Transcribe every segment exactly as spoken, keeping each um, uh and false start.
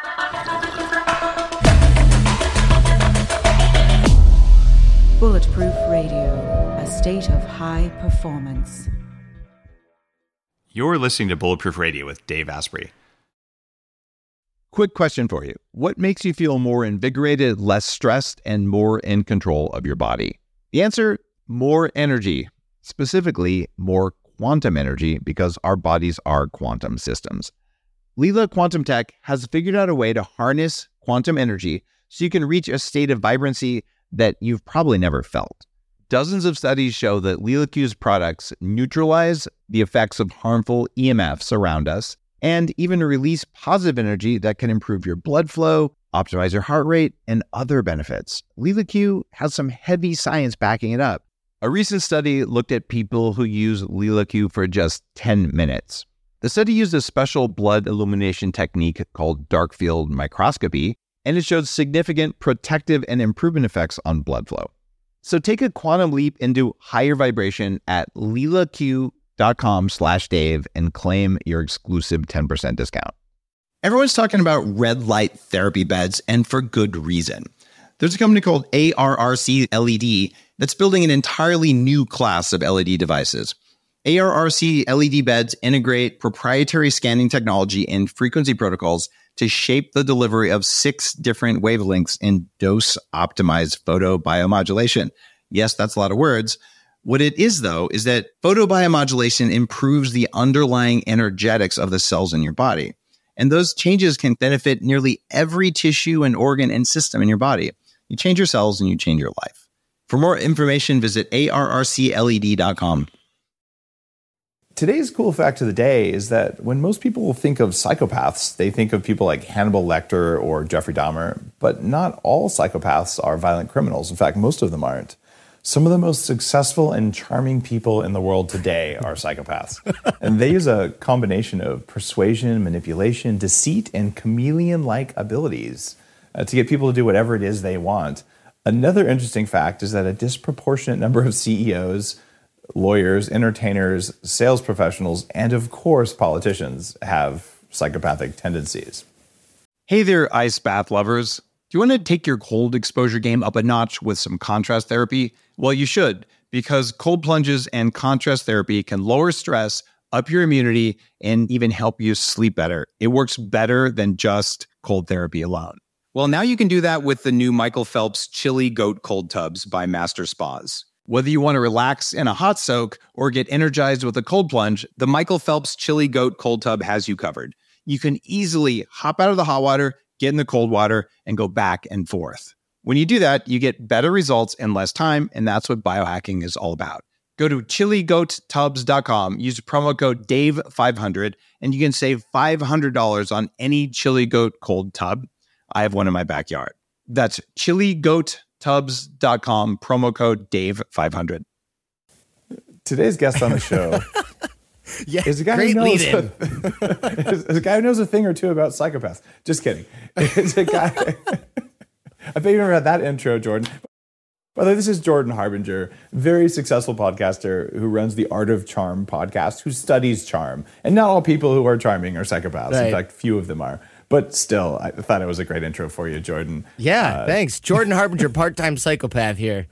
Bulletproof Radio, a state of high performance. You're listening to Bulletproof Radio with Dave Asprey. Quick question for you. What makes you feel more invigorated, less stressed, and more in control of your body? The answer, more energy. Specifically, more quantum energy, because our bodies are quantum systems. Leela Quantum Tech has figured out a way to harness quantum energy so you can reach a state of vibrancy that you've probably never felt. Dozens of studies show that LeelaQ's products neutralize the effects of harmful E M Fs around us and even release positive energy that can improve your blood flow, optimize your heart rate, and other benefits. LeelaQ has some heavy science backing it up. A recent study looked at people who use LeelaQ for just ten minutes. The study used a special blood illumination technique called dark field microscopy, and it showed significant protective and improvement effects on blood flow. So take a quantum leap into higher vibration at leelaq.com slash Dave and claim your exclusive ten percent discount. Everyone's talking about red light therapy beds, and for good reason. There's a company called A R R C L E D that's building an entirely new class of L E D devices. A R R C L E D beds integrate proprietary scanning technology and frequency protocols to shape the delivery of six different wavelengths in dose-optimized photobiomodulation. Yes, that's a lot of words. What it is, though, is that photobiomodulation improves the underlying energetics of the cells in your body. And those changes can benefit nearly every tissue and organ and system in your body. You change your cells and you change your life. For more information, visit A R R C L E D dot com. Today's cool fact of the day is that when most people think of psychopaths, they think of people like Hannibal Lecter or Jeffrey Dahmer, but not all psychopaths are violent criminals. In fact, most of them aren't. Some of the most successful and charming people in the world today are psychopaths. And they use a combination of persuasion, manipulation, deceit, and chameleon-like abilities uh, to get people to do whatever it is they want. Another interesting fact is that a disproportionate number of C E Os, lawyers, entertainers, sales professionals, and of course, politicians have psychopathic tendencies. Hey there, ice bath lovers. Do you want to take your cold exposure game up a notch with some contrast therapy? Well, you should, because cold plunges and contrast therapy can lower stress, up your immunity, and even help you sleep better. It works better than just cold therapy alone. Well, now you can do that with the new Michael Phelps Chili Goat Cold Tubs by Master Spas. Whether you want to relax in a hot soak or get energized with a cold plunge, The Michael Phelps Chili Goat Cold Tub has you covered. you can easily hop out of the hot water, get in the cold water, and go back and forth. When you do that, you get better results in less time, and that's what biohacking is all about. Go to chili goat tubs dot com, use promo code Dave five hundred, and you can save five hundred dollars on any Chili Goat cold tub. I have one in my backyard. That's chili goat tubs dot com, promo code Dave five hundred. Today's guest on the show yeah, is a guy great who knows lead-in. a, is a guy who knows a thing or two about psychopaths. Just kidding. It's a guy. I bet you never had that intro, Jordan. By the way, this is Jordan Harbinger, very successful podcaster who runs the Art of Charm podcast, who studies charm. And not all people who are charming are psychopaths. Right. In fact, few of them are. But still, I thought it was a great intro for you, Jordan. Yeah, Uh, thanks. Jordan Harbinger, part-time psychopath here.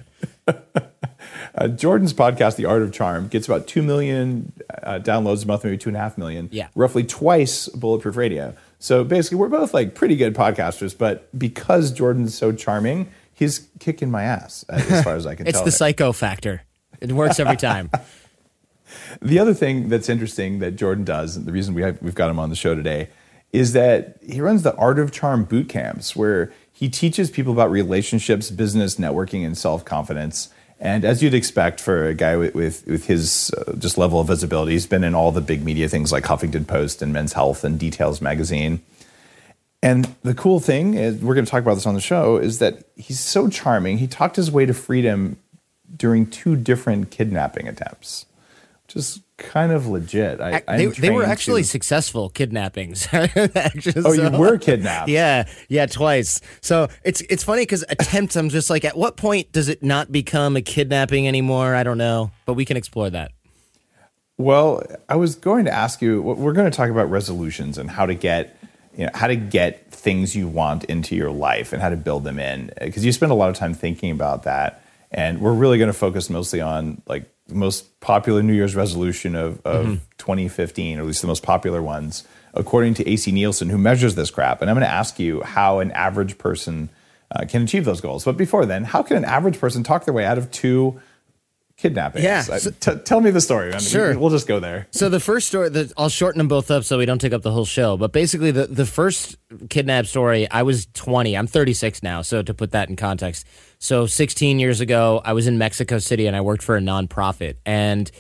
Uh, Jordan's podcast, The Art of Charm, gets about two million uh, downloads a month, maybe two and a half million. Yeah. Roughly twice Bulletproof Radio. So basically, we're both like pretty good podcasters, but because Jordan's so charming, he's kicking my ass, as far as I can It's tell. the here. psycho factor. It works every time. The other thing that's interesting that Jordan does, and the reason we have, we've got him on the show today, is that he runs the Art of Charm boot camps, where he teaches people about relationships, business, networking, and self-confidence. And as you'd expect for a guy with with, with his uh, just level of visibility, he's been in all the big media things like Huffington Post and Men's Health and Details magazine. And the cool thing is, we're going to talk about this on the show, is that he's so charming. He talked his way to freedom during two different kidnapping attempts, which is kind of legit. I, they, I'm they were trained actually to- successful kidnappings. Actually, Oh, you so- were kidnapped. Yeah, yeah, twice. So it's it's funny because attempts, I'm just like, at what point does it not become a kidnapping anymore? I don't know, but we can explore that. Well, I was going to ask you, we're going to talk about resolutions and how to get you know, how to get things you want into your life and how to build them in. Because you spend a lot of time thinking about that. And we're really going to focus mostly on like the most popular New Year's resolution of, of mm-hmm. twenty fifteen, or at least the most popular ones, according to A C Nielsen, who measures this crap. And I'm going to ask you how an average person uh, can achieve those goals. But before then, how can an average person talk their way out of two kidnappings? Yeah. So, T- tell me the story. I mean, sure. We'll just go there. So the first story, the, I'll shorten them both up so we don't take up the whole show. But basically, the, the first kidnap story, I was twenty. I'm thirty-six now, so to put that in context. So sixteen years ago, I was in Mexico City, and I worked for a nonprofit. And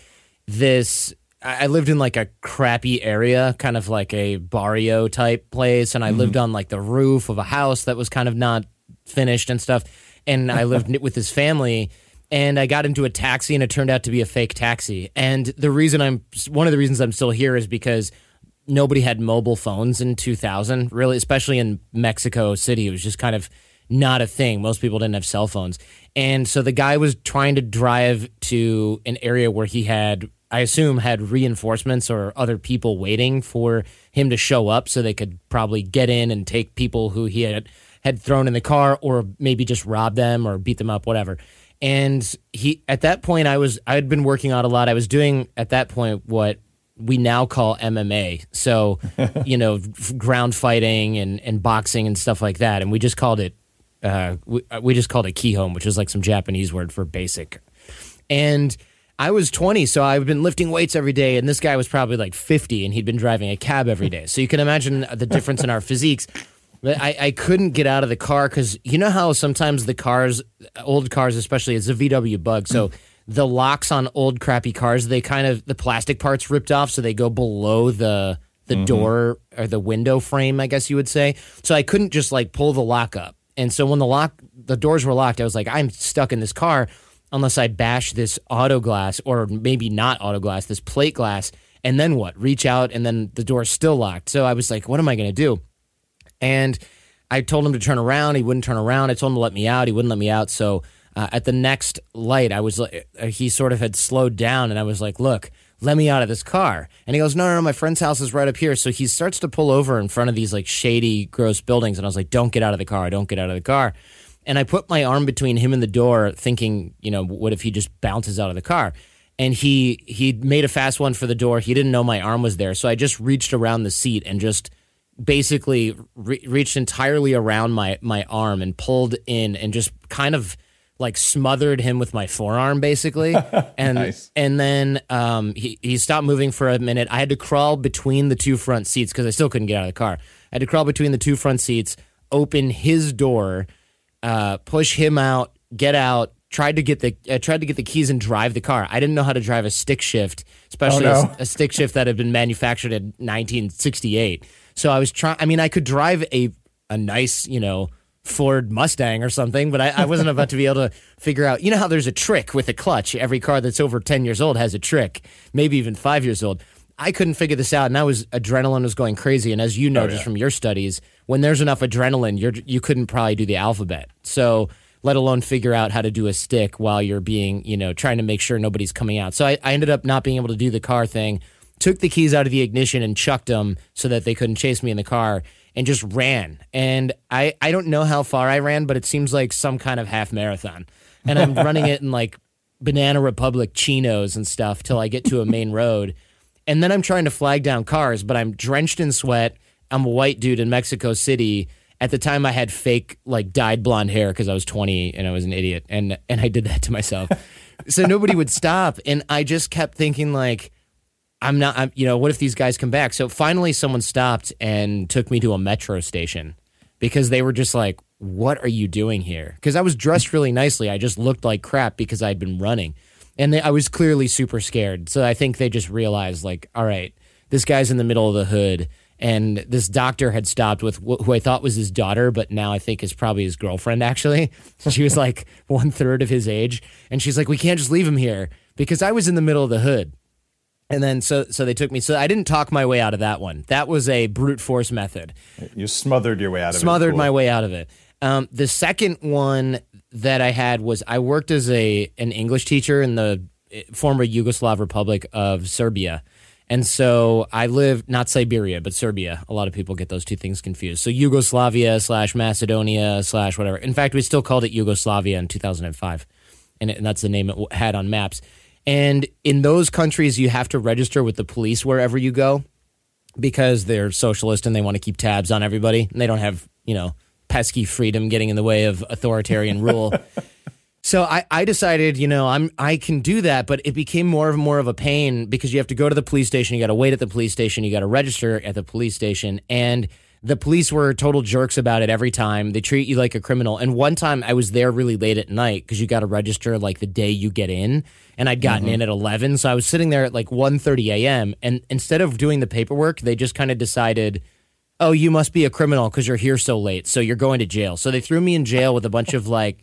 this, I lived in like a crappy area, kind of like a barrio type place. And I mm-hmm. lived on like the roof of a house that was kind of not finished and stuff. And I lived with his family. And I got into a taxi, and it turned out to be a fake taxi. And the reason I'm one of the reasons I'm still here is because nobody had mobile phones in two thousand, really, especially in Mexico City. It was just kind of not a thing. Most people didn't have cell phones. And so the guy was trying to drive to an area where he had, I assume, had reinforcements or other people waiting for him to show up so they could probably get in and take people who he had, had thrown in the car, or maybe just rob them or beat them up, whatever. And he, at that point, I was, I had been working out a lot. I was doing at that point what we now call M M A. So, you know, ground fighting and, and boxing and stuff like that. And we just called it, uh, we, we just called it Kihon, which is like some Japanese word for basic. And I was twenty, so I've been lifting weights every day. And this guy was probably like fifty, and he'd been driving a cab every day. So you can imagine the difference in our physiques. But I, I couldn't get out of the car because you know how sometimes the cars, old cars especially, it's a V W Bug. So the locks on old crappy cars, they kind of, the plastic parts ripped off, so they go below the the mm-hmm. door or the window frame, I guess you would say. So I couldn't just like pull the lock up. And so when the lock, the doors were locked, I was like, I'm stuck in this car unless I bash this auto glass, or maybe not auto glass, this plate glass. And then what? Reach out, and then the door's still locked. So I was like, what am I going to do? And I told him to turn around. He wouldn't turn around. I told him to let me out. He wouldn't let me out. So uh, at the next light, I was like, he sort of had slowed down, and I was like, look, let me out of this car. And he goes, no, no, no, my friend's house is right up here. So he starts to pull over in front of these like shady, gross buildings. And I was like, don't get out of the car. Don't get out of the car. And I put my arm between him and the door thinking, you know, what if he just bounces out of the car? And he he made a fast one for the door. He didn't know my arm was there. So I just reached around the seat and just basically re- reached entirely around my, my arm and pulled in and just kind of like smothered him with my forearm, basically. And nice. And then um, he, he stopped moving for a minute. I had to crawl between the two front seats because I still couldn't get out of the car. I had to crawl between the two front seats, open his door, uh, push him out, get out, tried to get the uh, tried to get the keys and drive the car. I didn't know how to drive a stick shift, especially oh, no. a, a stick shift that had been manufactured in nineteen sixty-eight. So I was trying, I mean, I could drive a, a nice, you know, Ford Mustang or something, but I, I wasn't about to be able to figure out, you know how there's a trick with a clutch. Every car that's over ten years old has a trick, maybe even five years old. I couldn't figure this out, and I was, adrenaline was going crazy. And as you know, oh, yeah. just from your studies, when there's enough adrenaline, you're, you couldn't probably do the alphabet. So let alone figure out how to do a stick while you're being, you know, trying to make sure nobody's coming out. So I, I ended up not being able to do the car thing. Took the keys out of the ignition and chucked them so that they couldn't chase me in the car, and just ran. And I, I don't know how far I ran, but it seems like some kind of half marathon. And I'm running it in like Banana Republic chinos and stuff till I get to a main road. And then I'm trying to flag down cars, but I'm drenched in sweat. I'm a white dude in Mexico City. At the time, I had fake, like, dyed blonde hair because I was twenty and I was an idiot. And, and I did that to myself. So nobody would stop. And I just kept thinking, like, I'm not, I'm, you know, what if these guys come back? So finally someone stopped and took me to a metro station because they were just like, what are you doing here? Because I was dressed really nicely. I just looked like crap because I'd been running. And they, I was clearly super scared. So I think they just realized, like, all right, this guy's in the middle of the hood. And this doctor had stopped with wh- who I thought was his daughter, but now I think is probably his girlfriend, actually. She was like one third of his age. And she's like, we can't just leave him here because I was in the middle of the hood. And then so so they took me. So I didn't talk my way out of that one. That was a brute force method. You smothered your way out of smothered it. Smothered cool. my way out of it. Um, the second one that I had was I worked as a an English teacher in the former Yugoslav Republic of Serbia. And so I lived, not Siberia, but Serbia. A lot of people get those two things confused. So Yugoslavia slash Macedonia slash whatever. In fact, we still called it Yugoslavia in two thousand five. And, it, and that's the name it had on maps. And in those countries, you have to register with the police wherever you go because they're socialist and they want to keep tabs on everybody. And they don't have, you know, pesky freedom getting in the way of authoritarian rule. So I, I decided, you know, I'm I can do that, but it became more and more of a pain because you have to go to the police station, you got to wait at the police station, you got to register at the police station, and the police were total jerks about it every time. They treat you like a criminal. And one time I was there really late at night because you got to register like the day you get in, and I'd gotten mm-hmm. in at eleven, so I was sitting there at like one thirty a.m., and instead of doing the paperwork, they just kind of decided, oh, you must be a criminal because you're here so late, so you're going to jail. So they threw me in jail with a bunch of like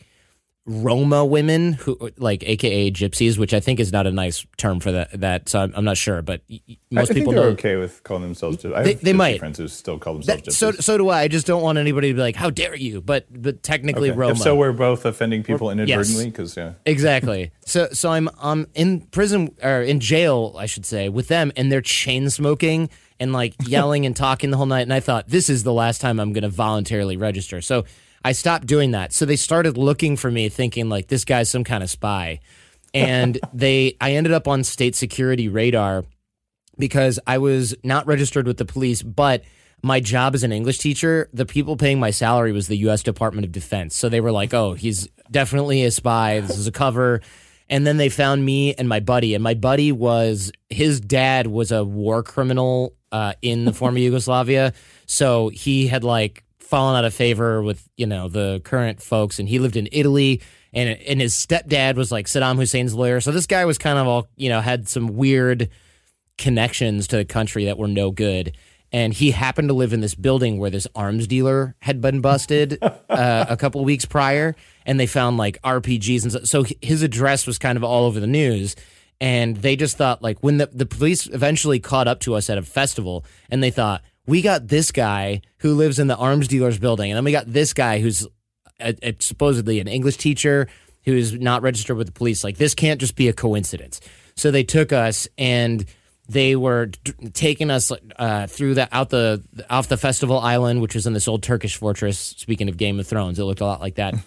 Roma women, who like A K A gypsies, which I think is not a nice term for that. That so I'm, I'm not sure, but most I people think they're know okay with calling themselves gypsies. I they, have they might. friends who still call themselves that, gypsies. So so do I. I just don't want anybody to be like, "How dare you?" But but technically, okay. Roma. If so, we're both offending people inadvertently Yes. because yeah, exactly. So so I'm I'm in prison or in jail, I should say, with them, and they're chain smoking and like yelling and talking the whole night. And I thought, this is the last time I'm going to voluntarily register. So I stopped doing that. So they started looking for me, thinking like this guy's some kind of spy. And they, I ended up on state security radar because I was not registered with the police, but my job as an English teacher, the people paying my salary was the U S Department of Defense. So they were like, oh, he's definitely a spy. This is a cover. And then they found me and my buddy. And my buddy was, his dad was a war criminal uh, in the former Yugoslavia. So he had like fallen out of favor with, you know, the current folks. And he lived in Italy. And, and his stepdad was like Saddam Hussein's lawyer. So this guy was kind of all, you know, had some weird connections to the country that were no good. And he happened to live in this building where this arms dealer had been busted uh, a couple weeks prior, and they found like R P Gs and so, so his address was kind of all over the news. And they just thought like when the, the police eventually caught up to us at a festival, and they thought, we got this guy who lives in the arms dealer's building, and then we got this guy who's a, a, supposedly an English teacher who's not registered with the police. Like this can't just be a coincidence. So they took us and they were d- taking us uh, through the out the off the festival island, which was in this old Turkish fortress. Speaking of Game of Thrones, it looked a lot like that.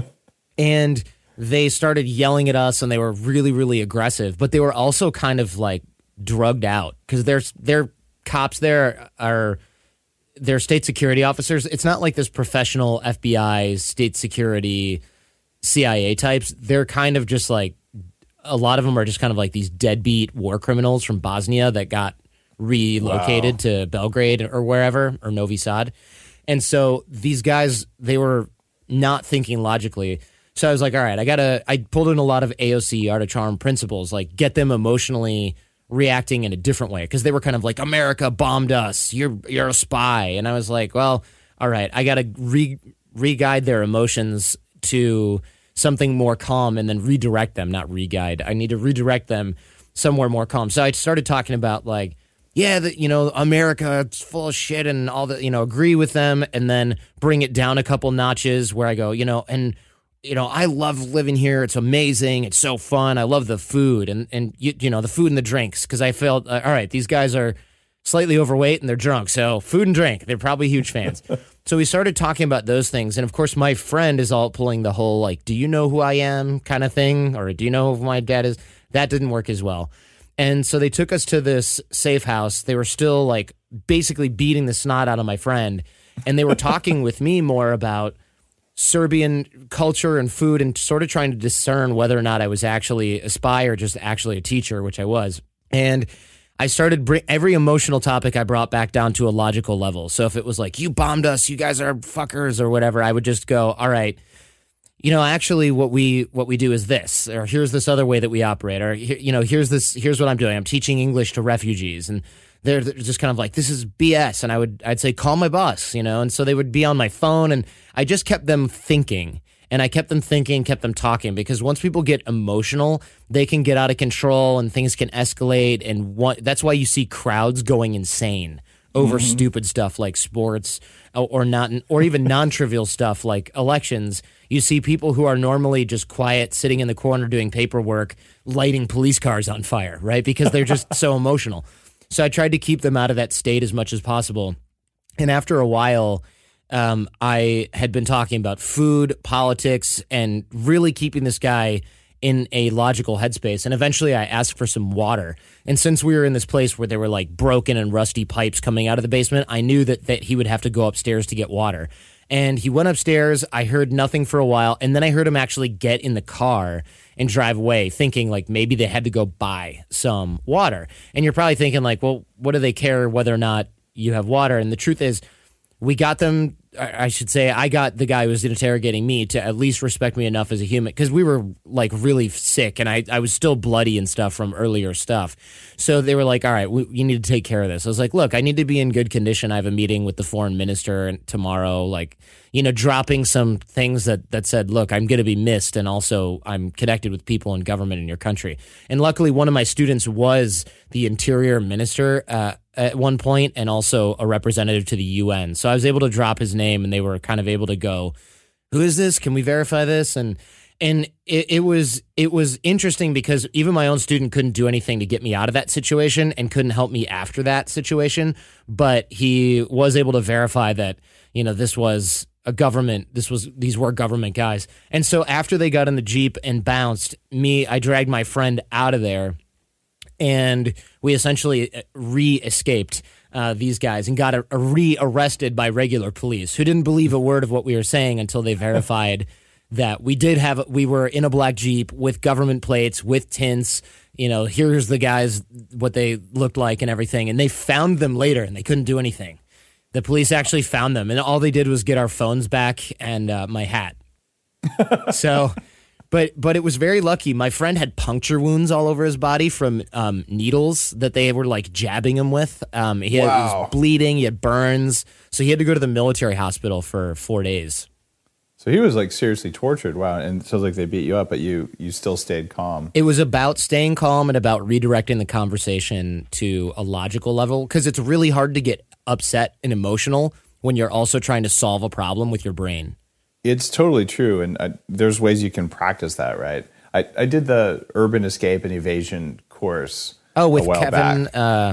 And they started yelling at us, and they were really, really aggressive. But they were also kind of like drugged out because their their cops there are they're state security officers. It's not like this professional F B I, state security, C I A types. They're kind of just like, a lot of them are just kind of like these deadbeat war criminals from Bosnia that got relocated wow. to Belgrade or wherever, or Novi Sad. And so these guys, they were not thinking logically. So I was like, all right, I got to, I pulled in a lot of A O C, Art of Charm principles, like get them emotionally reacting in a different way. Cause they were kind of like, America bombed us. You're, you're a spy. And I was like, well, all right, I got to re, re-guide their emotions to something more calm and then redirect them, not re-guide. I need to redirect them somewhere more calm. So I started talking about like, yeah, the, you know, America, it's full of shit and all the, you know, agree with them and then bring it down a couple notches where I go, you know, and, you know, I love living here. It's amazing. It's so fun. I love the food and, and you, you know, the food and the drinks because I felt, uh, all right, these guys are slightly overweight and they're drunk. So food and drink, they're probably huge fans. So we started talking about those things. And of course, my friend is all pulling the whole, like, do you know who I am kind of thing? Or do you know who my dad is? That didn't work as well. And so they took us to this safe house. They were still like basically beating the snot out of my friend. And they were talking with me more about Serbian culture and food and sort of trying to discern whether or not I was actually a spy or just actually a teacher, which I was. And I started bring every emotional topic I brought back down to a logical level. So if it was like, you bombed us, you guys are fuckers or whatever, I would just go, all right, you know, actually what we what we do is this, or here's this other way that we operate, or, you know, here's this, here's what I'm doing. I'm teaching English to refugees. And they're, they're just kind of like, this is B S. And I would, I'd say, call my boss, you know? And so they would be on my phone and I just kept them thinking. And I kept them thinking, kept them talking, because once people get emotional, they can get out of control and things can escalate. And one, that's why you see crowds going insane over mm-hmm. stupid stuff like sports or, or not, or even non-trivial stuff like elections. You see people who are normally just quiet, sitting in the corner doing paperwork, lighting police cars on fire, right? Because they're just so emotional. So I tried to keep them out of that state as much as possible. And after a while, um, I had been talking about food, politics, and really keeping this guy in a logical headspace. And eventually I asked for some water. And since we were in this place where there were like broken and rusty pipes coming out of the basement, I knew that, that he would have to go upstairs to get water. And he went upstairs. I heard nothing for a while. And then I heard him actually get in the car and drive away, thinking like maybe they had to go buy some water. And you're probably thinking like, well, what do they care whether or not you have water? And the truth is, we got them, I should say, I got the guy who was interrogating me to at least respect me enough as a human, because we were like really sick and I, I was still bloody and stuff from earlier stuff. So they were like, all right, we, you need to take care of this. I was like, look, I need to be in good condition. I have a meeting with the foreign minister tomorrow, like, you know, dropping some things that, that said, look, I'm going to be missed. And also I'm connected with people in government in your country. And luckily one of my students was the interior minister, uh, at one point, and also a representative to the U N. So I was able to drop his name, and they were kind of able to go, who is this? Can we verify this? And and it, it was it was interesting because even my own student couldn't do anything to get me out of that situation and couldn't help me after that situation. But he was able to verify that, you know, this was a government, this was these were government guys. And so after they got in the Jeep and bounced, me, I dragged my friend out of there. And we essentially re-escaped uh, these guys and got a, a re-arrested by regular police who didn't believe a word of what we were saying until they verified that we did have, we were in a black Jeep with government plates, with tints, you know, here's the guys, what they looked like and everything. And they found them later and they couldn't do anything. The police actually found them and all they did was get our phones back and uh, my hat. So... But but it was very lucky. My friend had puncture wounds all over his body from um, needles that they were like jabbing him with. Um, he, had, Wow. he was bleeding. He had burns. So he had to go to the military hospital for four days. So he was like seriously tortured. Wow. And it sounds like they beat you up, but you you still stayed calm. It was about staying calm and about redirecting the conversation to a logical level, because it's really hard to get upset and emotional when you're also trying to solve a problem with your brain. It's totally true. And I, there's ways you can practice that, right? I, I did the urban escape and evasion course. Oh, with a while Kevin, back. uh,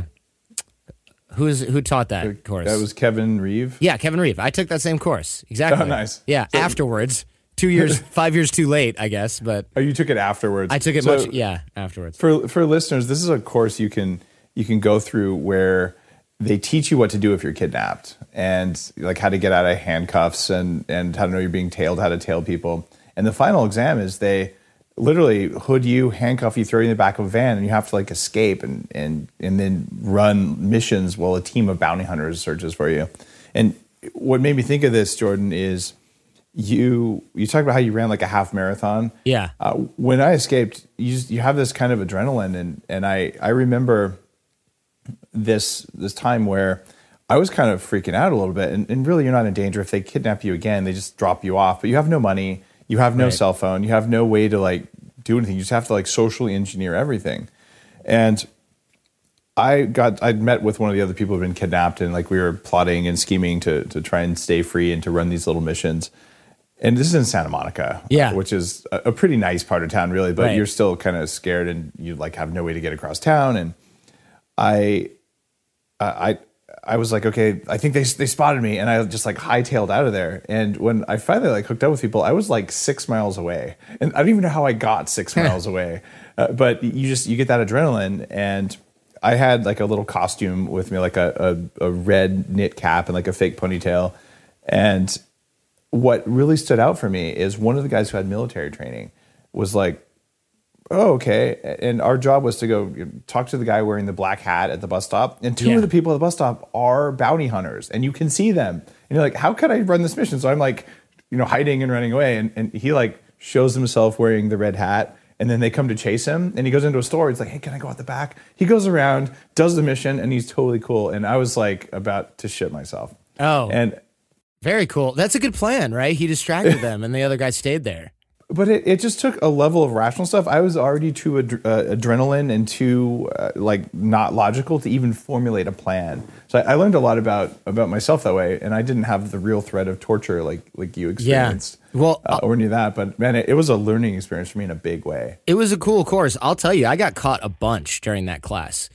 who's who taught that course? That was Kevin Reeve. Yeah, Kevin Reeve. I took that same course. Exactly. Oh, nice. Yeah, So- afterwards. Two years, five years too late, I guess. But Oh, you took it afterwards. I took it So much, yeah, afterwards. For for listeners, this is a course you can you can go through where they teach you what to do if you're kidnapped, and like how to get out of handcuffs, and and how to know you're being tailed, how to tail people. And the final exam is they literally hood you, handcuff you, throw you in the back of a van, and you have to like escape and and and then run missions while a team of bounty hunters searches for you. And what made me think of this, Jordan, is you you talked about how you ran like a half marathon. Yeah. Uh, when I escaped, you just, you have this kind of adrenaline, and and I I remember this this time where I was kind of freaking out a little bit, and, and really you're not in danger. If they kidnap you again, they just drop you off, but you have no money, you have no Right. cell phone, you have no way to like do anything. You just have to like socially engineer everything. And I got I'd met with one of the other people who'd been kidnapped, and like we were plotting and scheming to to try and stay free and to run these little missions. And this is in Santa Monica, Yeah. which is a, a pretty nice part of town, really. But Right. you're still kind of scared, and you like have no way to get across town. And I, I, I was like, okay, I think they they spotted me, and I just like hightailed out of there. And when I finally like hooked up with people, I was like six miles away, and I don't even know how I got six miles away. Uh, but you just you get that adrenaline, and I had like a little costume with me, like a a, a red knit cap and like a fake ponytail, and what really stood out for me is one of the guys who had military training was like, oh, okay. And our job was to go talk to the guy wearing the black hat at the bus stop. And two Yeah. of the people at the bus stop are bounty hunters, and you can see them. And you're like, how could I run this mission? So I'm like, you know, hiding and running away. And, and he like shows himself wearing the red hat. And then they come to chase him, and he goes into a store. He's like, hey, can I go out the back? He goes around, does the mission, and he's totally cool. And I was like about to shit myself. Oh, And very cool. That's a good plan, right? He distracted them, and the other guy stayed there. But it, it just took a level of rational stuff. I was already too ad- uh, adrenaline and too uh, like not logical to even formulate a plan. So I, I learned a lot about about myself that way, and I didn't have the real threat of torture like like you experienced. Well, uh, or any of that. But man, it, it was a learning experience for me in a big way. It was a cool course. I'll tell you, I got caught a bunch during that class.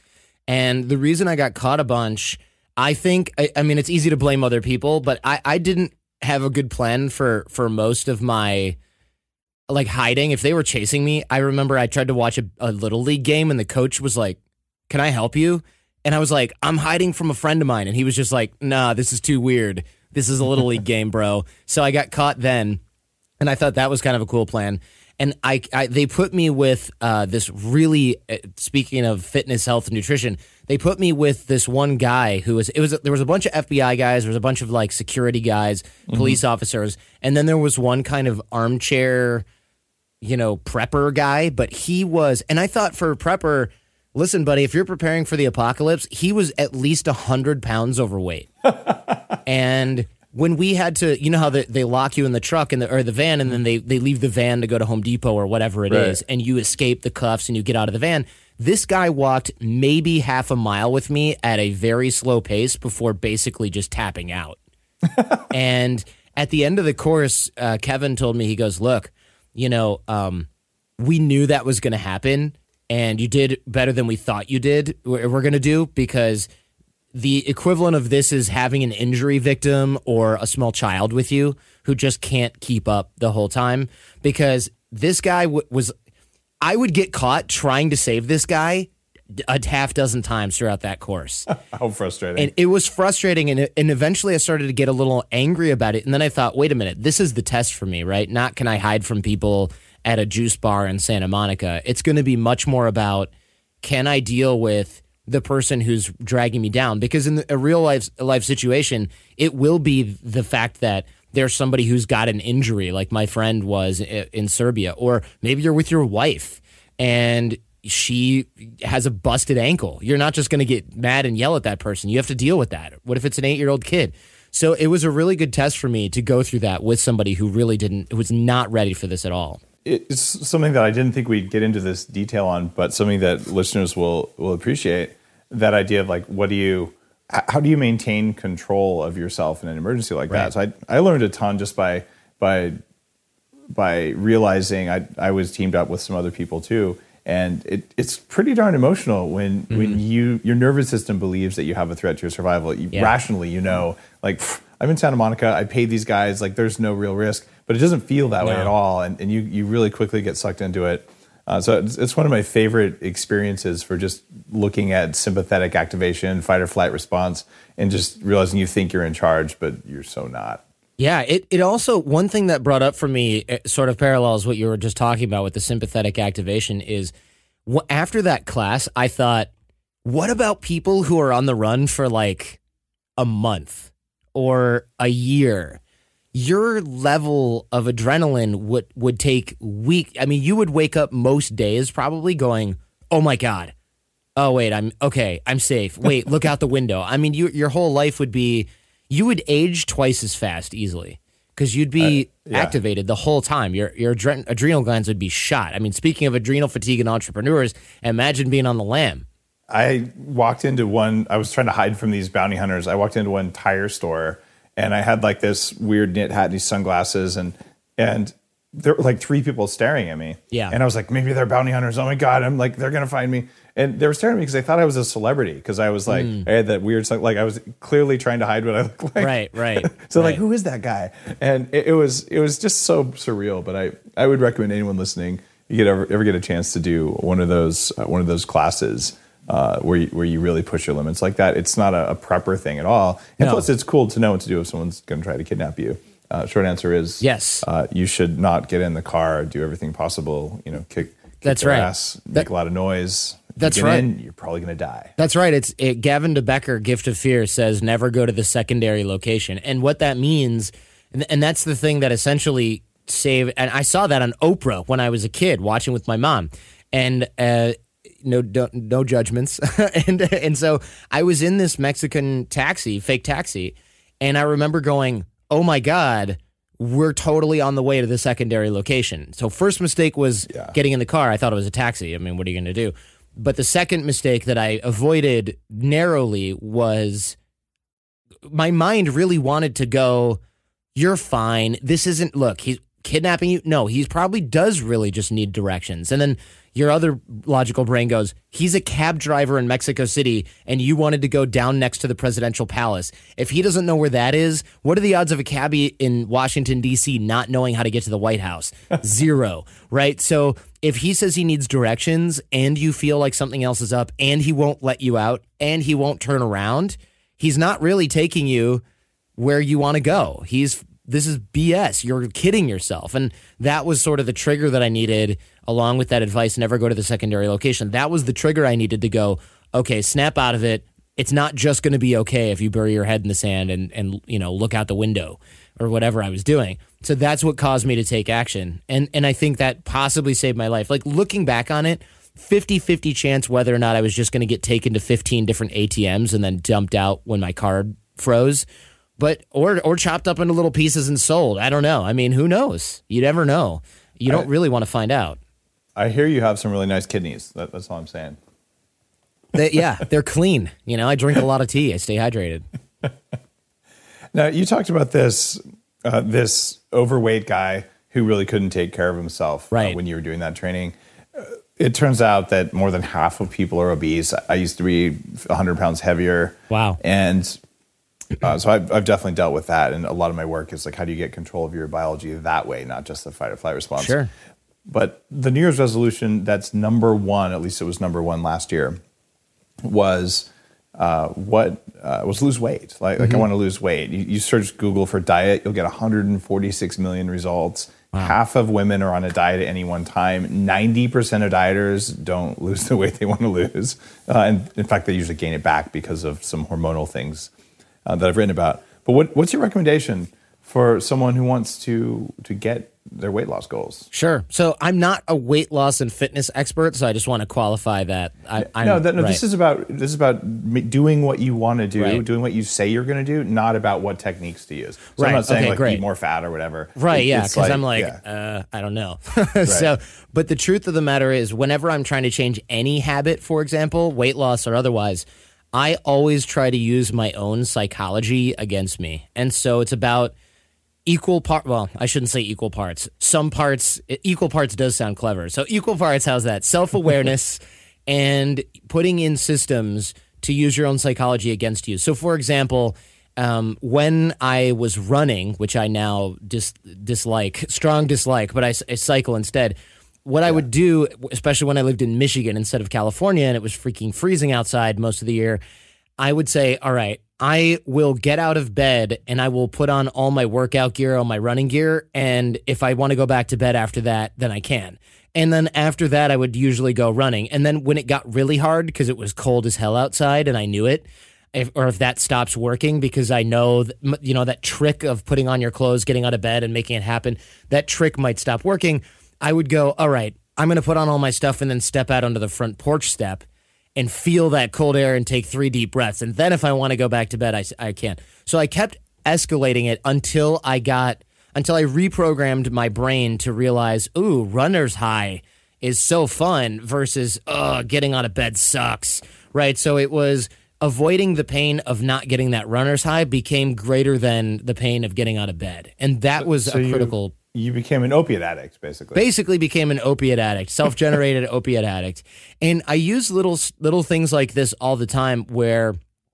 And the reason I got caught a bunch, I think, I, I mean, it's easy to blame other people, but I, I didn't have a good plan for, for most of my, like, hiding. If they were chasing me, I remember I tried to watch a, a Little League game and the coach was like, can I help you? And I was like, I'm hiding from a friend of mine. And he was just like, nah, this is too weird. This is a Little League game, bro. So I got caught then. And I thought that was kind of a cool plan. And I, I they put me with uh, this really, uh, speaking of fitness, health, and nutrition, they put me with this one guy who was, it was, there was a bunch of F B I guys, there was a bunch of like security guys, police mm-hmm. officers, and then there was one kind of armchair, you know, prepper guy, but he was, and I thought for a prepper, listen, buddy, if you're preparing for the apocalypse, he was at least one hundred pounds overweight. And when we had to, you know how they, they lock you in the truck and the, or the van, and then they, they leave the van to go to Home Depot or whatever it right. is, and you escape the cuffs and you get out of the van. This guy walked maybe half a mile with me at a very slow pace before basically just tapping out. And at the end of the course, uh, Kevin told me, he goes, look, you know, um, we knew that was going to happen, and you did better than we thought you did, we're, we're going to do, because the equivalent of this is having an injury victim or a small child with you who just can't keep up the whole time. Because this guy w- was, I would get caught trying to save this guy a half dozen times throughout that course. How frustrating. And it was frustrating. And, and eventually I started to get a little angry about it. And then I thought, wait a minute, this is the test for me, right? Not can I hide from people at a juice bar in Santa Monica. It's going to be much more about, can I deal with the person who's dragging me down? Because in a real life life situation, it will be the fact that there's somebody who's got an injury, like my friend was in Serbia, or maybe you're with your wife and she has a busted ankle. You're not just going to get mad and yell at that person. You have to deal with that. What if it's an eight-year-old kid? So it was a really good test for me to go through that with somebody who really didn't, who was not ready for this at all. It's something that I didn't think we'd get into this detail on, but something that listeners will will appreciate. That idea of like, what do you, how do you maintain control of yourself in an emergency like right. that? So I, I learned a ton just by, by, by realizing I, I was teamed up with some other people too. And it, it's pretty darn emotional when, mm-hmm. when you, your nervous system believes that you have a threat to your survival. You, yeah. Rationally, you know, like, I'm in Santa Monica, I paid these guys, like there's no real risk, but it doesn't feel that no. way at all. And, and you, you really quickly get sucked into it. Uh, so it's, it's one of my favorite experiences for just looking at sympathetic activation, fight or flight response, and just realizing you think you're in charge, but you're so not. Yeah, it, it also, one thing that brought up for me, sort of parallels what you were just talking about with the sympathetic activation, is wh- after that class, I thought, what about people who are on the run for like a month or a year? Your level of adrenaline would, would take week. I mean, you would wake up most days probably going, oh my God. Oh, wait, I'm okay. I'm safe. Wait, look out the window. I mean, you, your whole life would be, you would age twice as fast easily because you'd be uh, yeah. activated the whole time. Your, your adre- adrenal glands would be shot. I mean, speaking of adrenal fatigue and entrepreneurs, imagine being on the lam. I walked into one, I was trying to hide from these bounty hunters. I walked into one tire store. And I had like this weird knit hat and these sunglasses, and and there were like three people staring at me. Yeah. And I was like, maybe they're bounty hunters. Oh my God, I'm like, they're gonna find me. And they were staring at me because they thought I was a celebrity because I was like, mm. I had that weird, like I was clearly trying to hide what I looked like. Right, right. so right. like, who is that guy? And it, it was it was just so surreal. But I I would recommend anyone listening, you could ever ever get a chance to do one of those uh, one of those classes. Uh, where you, where you really push your limits like that. It's not a, a prepper thing at all. And no. plus, it's cool to know what to do if someone's going to try to kidnap you. Uh, short answer is yes. Uh, you should not get in the car, do everything possible. You know, kick, kick that's their right. ass, that, make a lot of noise. If that's you get right. in, you're probably going to die. That's right. It's it, Gavin DeBecker, Gift of Fear, says never go to the secondary location. And what that means, and, and that's the thing that essentially saved. And I saw that on Oprah when I was a kid watching with my mom, and. Uh, No, don't, no judgments. and and so I was in this Mexican taxi, fake taxi, and I remember going, oh my God, we're totally on the way to the secondary location. So first mistake was yeah. getting in the car. I thought it was a taxi. I mean, what are you going to do? But the second mistake that I avoided narrowly was my mind really wanted to go, you're fine. This isn't, look, he, kidnapping you? No, he probably does really just need directions. And then your other logical brain goes, he's a cab driver in Mexico City and you wanted to go down next to the presidential palace. If he doesn't know where that is, what are the odds of a cabbie in Washington, D C not knowing how to get to the White House? Zero, right? So if he says he needs directions and you feel like something else is up and he won't let you out and he won't turn around, he's not really taking you where you want to go. He's This is B S. You're kidding yourself. And that was sort of the trigger that I needed, along with that advice, never go to the secondary location. That was the trigger I needed to go, okay, snap out of it. It's not just going to be okay if you bury your head in the sand and, and you know, look out the window or whatever I was doing. So that's what caused me to take action. And and I think that possibly saved my life. Like, looking back on it, fifty-fifty chance whether or not I was just going to get taken to fifteen different A T Ms and then dumped out when my card froze. But or or chopped up into little pieces and sold. I don't know. I mean, who knows? You never know. You don't I, really want to find out. I hear you have some really nice kidneys. That, that's all I'm saying. They, yeah, they're clean. You know, I drink a lot of tea. I stay hydrated. Now, you talked about this uh, this overweight guy who really couldn't take care of himself right. uh, when you were doing that training. Uh, it turns out that more than half of people are obese. I used to be one hundred pounds heavier. Wow. And Uh, so I've, I've definitely dealt with that. And a lot of my work is like, how do you get control of your biology that way, not just the fight or flight response? Sure. But the New Year's resolution that's number one, at least it was number one last year, was uh, what uh, was lose weight. Like, mm-hmm. like I want to lose weight. You, you search Google for diet, you'll get one hundred forty-six million results. Wow. Half of women are on a diet at any one time. ninety percent of dieters don't lose the weight they want to lose. Uh, and in fact, they usually gain it back because of some hormonal things Uh, that I've written about. But what, what's your recommendation for someone who wants to to get their weight loss goals? Sure. So I'm not a weight loss and fitness expert, so I just want to qualify that. I, I'm, no, that, no right. this is about this is about doing what you want to do, right. doing what you say you're going to do, not about what techniques to use. So right. I'm not saying okay, like great. eat more fat or whatever. Right. It, yeah. Because like, I'm like, yeah. uh, I don't know. right. So, but the truth of the matter is, whenever I'm trying to change any habit, for example, weight loss or otherwise, I always try to use my own psychology against me. And so it's about equal part. Well, I shouldn't say equal parts. Some parts, equal parts does sound clever. So equal parts, how's that? Self-awareness and putting in systems to use your own psychology against you. So for example, um, when I was running, which I now dis- dislike, strong dislike, but I, I cycle instead. What yeah. I would do, especially when I lived in Michigan instead of California and it was freaking freezing outside most of the year, I would say, all right, I will get out of bed and I will put on all my workout gear, all my running gear. And if I want to go back to bed after that, then I can. And then after that, I would usually go running. And then when it got really hard because it was cold as hell outside and I knew it, if, or if that stops working because I know, that, you know, that trick of putting on your clothes, getting out of bed and making it happen, that trick might stop working. I would go, all right, I'm going to put on all my stuff and then step out onto the front porch step and feel that cold air and take three deep breaths. And then if I want to go back to bed, I, I can. So I kept escalating it until I got, until I reprogrammed my brain to realize, ooh, runner's high is so fun versus, oh, getting out of bed sucks, right? So it was avoiding the pain of not getting that runner's high became greater than the pain of getting out of bed. And that was so a critical You became an opiate addict, basically. Basically became an opiate addict, self-generated opiate addict. And I use little little things like this all the time where,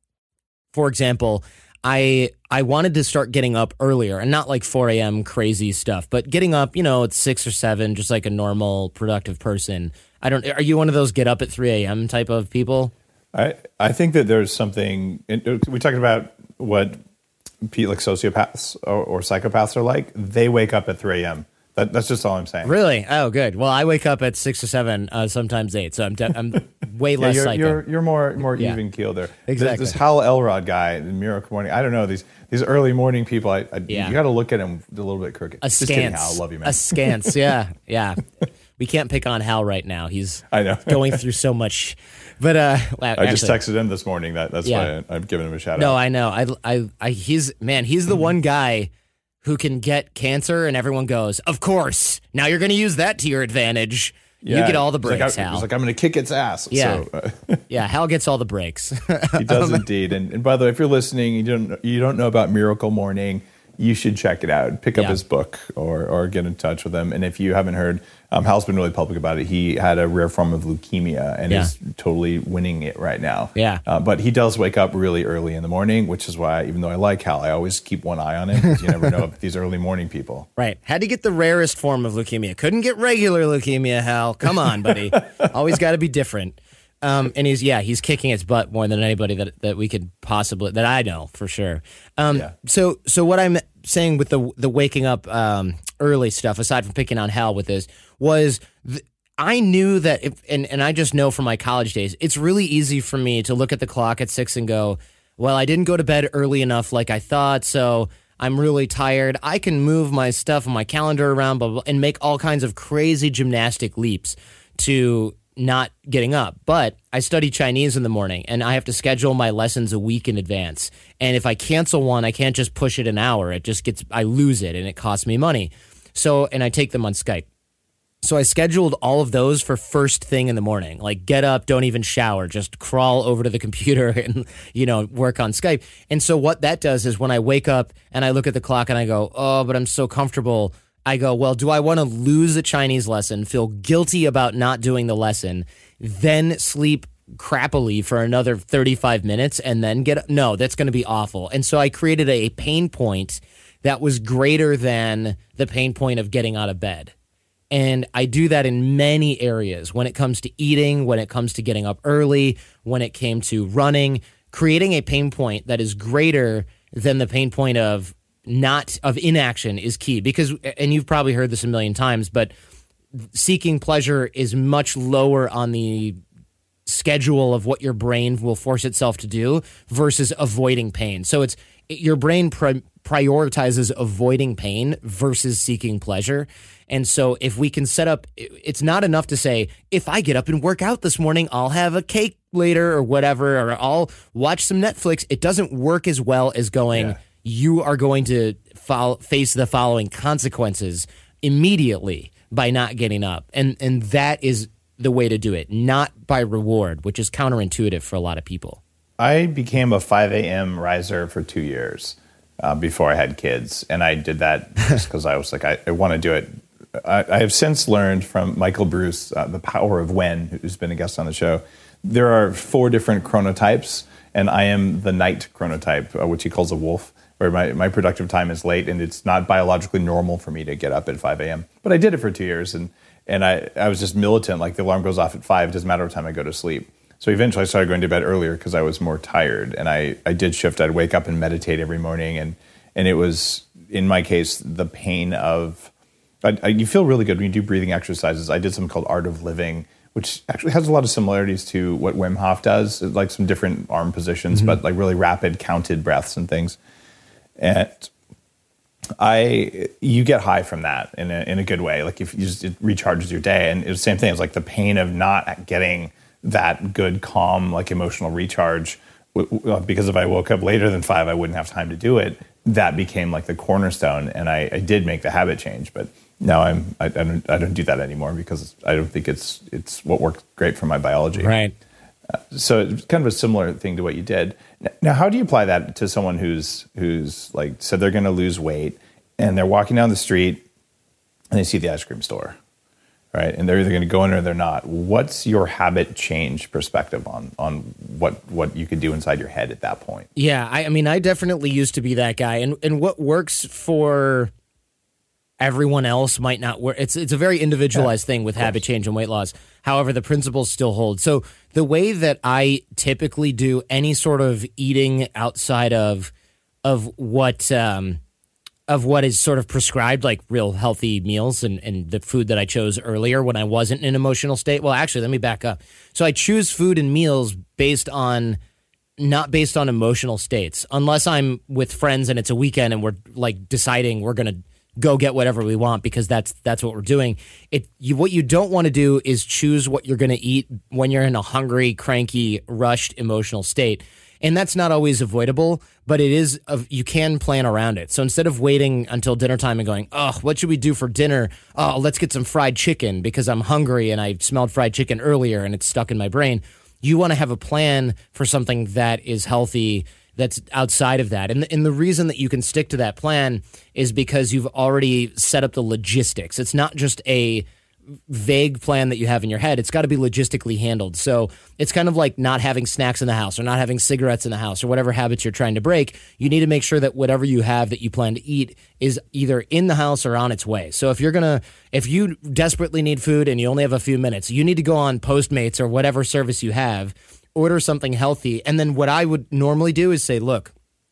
for example, I I wanted to start getting up earlier and not like four a.m. crazy stuff, but getting up, you know, at six or seven, just like a normal productive person. I don't. Are you one of those get up at three a.m. type of people? I, I think that there's something, we talked about what like sociopaths or, or psychopaths are like. They wake up at three a.m. That, that's just all I'm saying. Really? Oh, good. Well, I wake up at six or seven, uh, sometimes eight. So I'm de- I'm way less yeah, you're, psycho. You're you're more more yeah. even keel there. Exactly. This, this Hal Elrod guy in Miracle Morning. I don't know these these early morning people. I, I yeah. you got to look at him a little bit crooked. A just scance. kidding, Hal. I love you, man. A scance. Yeah, yeah. We can't pick on Hal right now. He's I know going through so much. But uh, well, I just actually, texted him this morning. That that's yeah. why I, I'm giving him a shout no, out. No, I know. I I I he's man. He's the one guy who can get cancer, and everyone goes, "Of course, now you're going to use that to your advantage." Yeah, you get all the breaks, he's like, Hal. He's like, I'm going to kick its ass. Yeah, so, uh, yeah. Hal gets all the breaks. He does indeed. And, and by the way, if you're listening, you don't you don't know about Miracle Morning. you should check it out. Pick up Yeah. his book or or get in touch with him. And if you haven't heard, um, Hal's been really public about it. He had a rare form of leukemia and Yeah. is totally winning it right now. Yeah. Uh, but he does wake up really early in the morning, which is why, even though I like Hal, I always keep one eye on him because you never know if these early morning people. Right. Had to get the rarest form of leukemia. Couldn't get regular leukemia, Hal. Come on, buddy. Always got to be different. Um, and he's, yeah, he's kicking its butt more than anybody that, that we could possibly, that I know for sure. Um, Yeah. So, so what I'm saying with the the waking up um, early stuff, aside from picking on Hal with this, was th- I knew that, if, and, and I just know from my college days, it's really easy for me to look at the clock at six and go, well, I didn't go to bed early enough like I thought, so I'm really tired. I can move my stuff and my calendar around, blah, blah, and make all kinds of crazy gymnastic leaps to not getting up. But I study Chinese in the morning, and I have to schedule my lessons a week in advance. And if I cancel one, I can't just push it an hour. It just gets, I lose it, and it costs me money. So, and I take them on Skype. So I scheduled all of those for first thing in the morning. Like, get up, don't even shower, just crawl over to the computer and, you know, work on Skype. And so what that does is when I wake up and I look at the clock and I go, oh, but I'm so comfortable, I go, well, do I want to lose a Chinese lesson, feel guilty about not doing the lesson, then sleep crappily for another thirty-five minutes and then get up? No, that's going to be awful. And so I created a pain point that was greater than the pain point of getting out of bed. And I do that in many areas when it comes to eating, when it comes to getting up early, when it came to running, creating a pain point that is greater than the pain point of not of inaction is key. Because, and you've probably heard this a million times, but seeking pleasure is much lower on the schedule of what your brain will force itself to do versus avoiding pain. So it's your brain pri- prioritizes avoiding pain versus seeking pleasure. And so if we can set up, it's not enough to say, if I get up and work out this morning, I'll have a cake later or whatever, or I'll watch some Netflix. It doesn't work as well as going, yeah. You are going to fo- face the following consequences immediately by not getting up. And and that is the way to do it, not by reward, which is counterintuitive for a lot of people. I became a five a.m. riser for two years uh, before I had kids. And I did that just because I was like, I, I want to do it. I, I have since learned from Michael Bruce, uh, The Power of When, who's been a guest on the show. There are four different chronotypes, and I am the night chronotype, uh, which he calls a wolf, where my, my productive time is late, and it's not biologically normal for me to get up at five a.m. But I did it for two years, and and I, I was just militant. Like, the alarm goes off at five, it doesn't matter what time I go to sleep. So eventually I started going to bed earlier because I was more tired, and I, I did shift. I'd wake up and meditate every morning, and and it was, in my case, the pain of, I, I, you feel really good when you do breathing exercises. I did something called Art of Living, which actually has a lot of similarities to what Wim Hof does, like some different arm positions, mm-hmm. but like really rapid counted breaths and things. And I, you get high from that in a, in a good way. Like, if you just, it recharges your day. And it was the same thing. It was like the pain of not getting that good, calm, like emotional recharge, because if I woke up later than five, I wouldn't have time to do it. That became like the cornerstone. And I, I did make the habit change, but now I'm, I, I don't, I don't do that anymore because I don't think it's, it's what works great for my biology. Right. Uh, so it's kind of a similar thing to what you did. Now, how do you apply that to someone who's who's like said they're going to lose weight and they're walking down the street and they see the ice cream store, right? And they're either going to go in or they're not. What's your habit change perspective on on what what you could do inside your head at that point? Yeah, I, I mean, I definitely used to be that guy, and and what works for everyone else might not work. It's it's a very individualized yeah, thing with habit change and weight loss. However, the principles still hold. So the way that I typically do any sort of eating outside of of what um, of what is sort of prescribed, like real healthy meals and, and the food that I chose earlier when I wasn't in an emotional state. Well, actually, let me back up. So I choose food and meals based on not based on emotional states, unless I'm with friends and it's a weekend and we're like deciding we're going to go get whatever we want because that's that's what we're doing. It you, what you don't want to do is choose what you're going to eat when you're in a hungry, cranky, rushed emotional state. And that's not always avoidable, but it is. You can plan around it. So instead of waiting until dinner time and going, oh, what should we do for dinner? Oh, let's get some fried chicken because I'm hungry and I smelled fried chicken earlier and it's stuck in my brain. You want to have a plan for something that is healthy, that's outside of that. And the, and the reason that you can stick to that plan is because you've already set up the logistics. It's not just a vague plan that you have in your head. It's got to be logistically handled. So it's kind of like not having snacks in the house or not having cigarettes in the house or whatever habits you're trying to break. You need to make sure that whatever you have that you plan to eat is either in the house or on its way. So if you're going to, if you desperately need food and you only have a few minutes, you need to go on Postmates or whatever service you have, order something healthy. And then what I would normally do is say, look,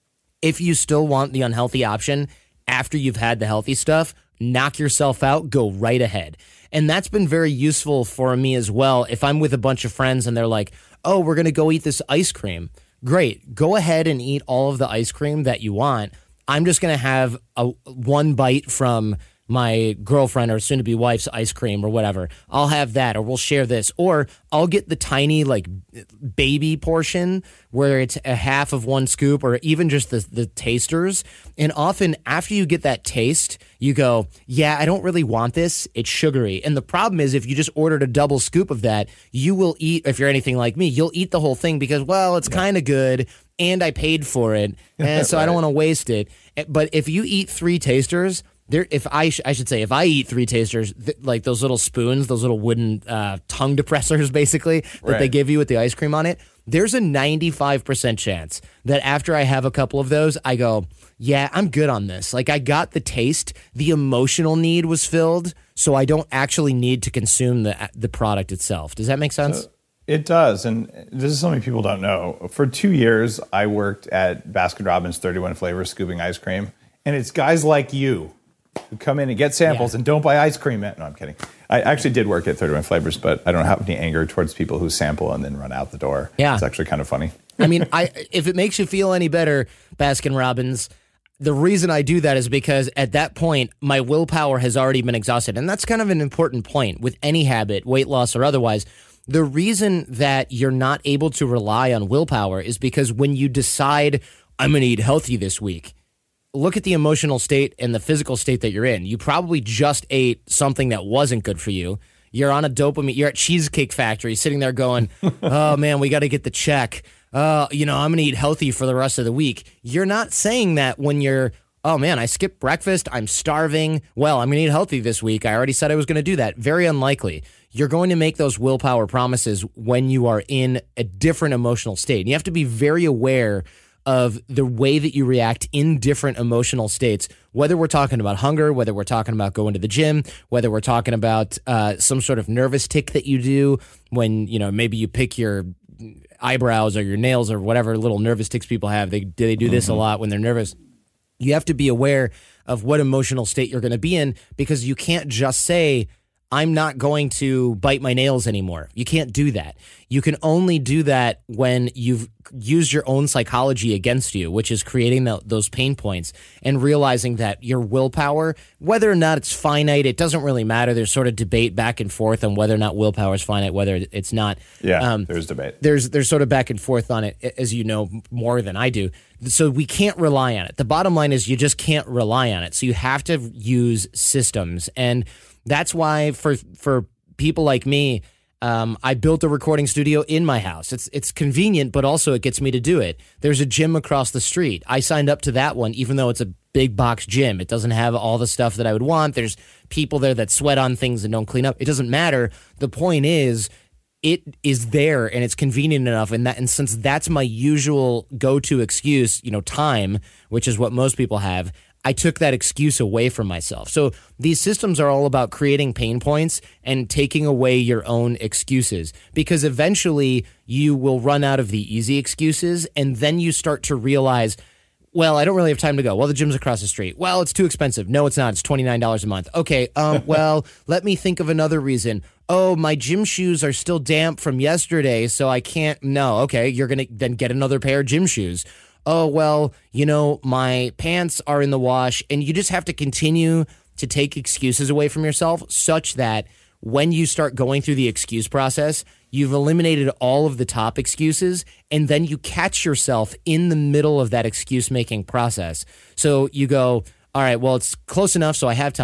if you still want the unhealthy option after you've had the healthy stuff, knock yourself out, go right ahead. And that's been very useful for me as well. If I'm with a bunch of friends and they're like, oh, we're going to go eat this ice cream. Great. Go ahead and eat all of the ice cream that you want. I'm just going to have a one bite from my girlfriend or soon-to-be wife's ice cream or whatever. I'll have that, or we'll share this. Or I'll get the tiny, like, baby portion where it's a half of one scoop, or even just the, the tasters. And often after you get that taste, you go, yeah, I don't really want this. It's sugary. And the problem is if you just ordered a double scoop of that, you will eat, if you're anything like me, you'll eat the whole thing because, well, it's kind of good and I paid for it. And so right. I don't want to waste it. But if you eat three tasters, there, if I, sh- I should say, if I eat three tasters, th- like those little spoons, those little wooden uh, tongue depressors, basically, that right. they give you with the ice cream on it, there's a ninety-five percent chance that after I have a couple of those, I go, yeah, I'm good on this. Like, I got the taste, the emotional need was filled, so I don't actually need to consume the the product itself. Does that make sense? So, it does, and this is something people don't know. For two years, I worked at Baskin Robbins thirty-one Flavors scooping ice cream, and it's guys like you who come in and get samples yeah. and don't buy ice cream. No, I'm kidding. I actually did work at thirty-one Flavors, but I don't have any anger towards people who sample and then run out the door. Yeah. It's actually kind of funny. I mean, I if it makes you feel any better, Baskin Robbins, the reason I do that is because at that point, my willpower has already been exhausted. And that's kind of an important point with any habit, weight loss or otherwise. The reason that you're not able to rely on willpower is because when you decide, I'm going to eat healthy this week, look at the emotional state and the physical state that you're in. You probably just ate something that wasn't good for you. You're on a dopamine. You're at Cheesecake Factory sitting there going, oh, man, we got to get the check. Uh, you know, I'm going to eat healthy for the rest of the week. You're not saying that when you're, oh, man, I skipped breakfast. I'm starving. Well, I'm going to eat healthy this week. I already said I was going to do that. Very unlikely. You're going to make those willpower promises when you are in a different emotional state. And you have to be very aware of the way that you react in different emotional states, whether we're talking about hunger, whether we're talking about going to the gym, whether we're talking about uh, some sort of nervous tick that you do when, you know, maybe you pick your eyebrows or your nails or whatever little nervous ticks people have. They, they do this mm-hmm. a lot when they're nervous. You have to be aware of what emotional state you're going to be in because you can't just say, I'm not going to bite my nails anymore. You can't do that. You can only do that when you've used your own psychology against you, which is creating the, those pain points and realizing that your willpower, whether or not it's finite, it doesn't really matter. There's sort of debate back and forth on whether or not willpower is finite, whether it's not. Yeah, um, there's debate. There's there's sort of back and forth on it, as you know more than I do. So we can't rely on it. The bottom line is you just can't rely on it. So you have to use systems. And that's why for for people like me, um, I built a recording studio in my house. It's it's convenient, but also it gets me to do it. There's a gym across the street. I signed up to that one, even though it's a big box gym. It doesn't have all the stuff that I would want. There's people there that sweat on things and don't clean up. It doesn't matter. The point is, it is there and it's convenient enough. And that, and since that's my usual go-to excuse, you know, time, which is what most people have, I took that excuse away from myself. So these systems are all about creating pain points and taking away your own excuses, because eventually you will run out of the easy excuses and then you start to realize, well, I don't really have time to go. Well, the gym's across the street. Well, it's too expensive. No, it's not. It's twenty-nine dollars a month. Okay, um, well, let me think of another reason. Oh, my gym shoes are still damp from yesterday, so I can't. No, okay, you're going to then get another pair of gym shoes. Oh, well, you know, my pants are in the wash, and you just have to continue to take excuses away from yourself such that when you start going through the excuse process, you've eliminated all of the top excuses, and then you catch yourself in the middle of that excuse-making process. So you go, all right, well, it's close enough, so I have time.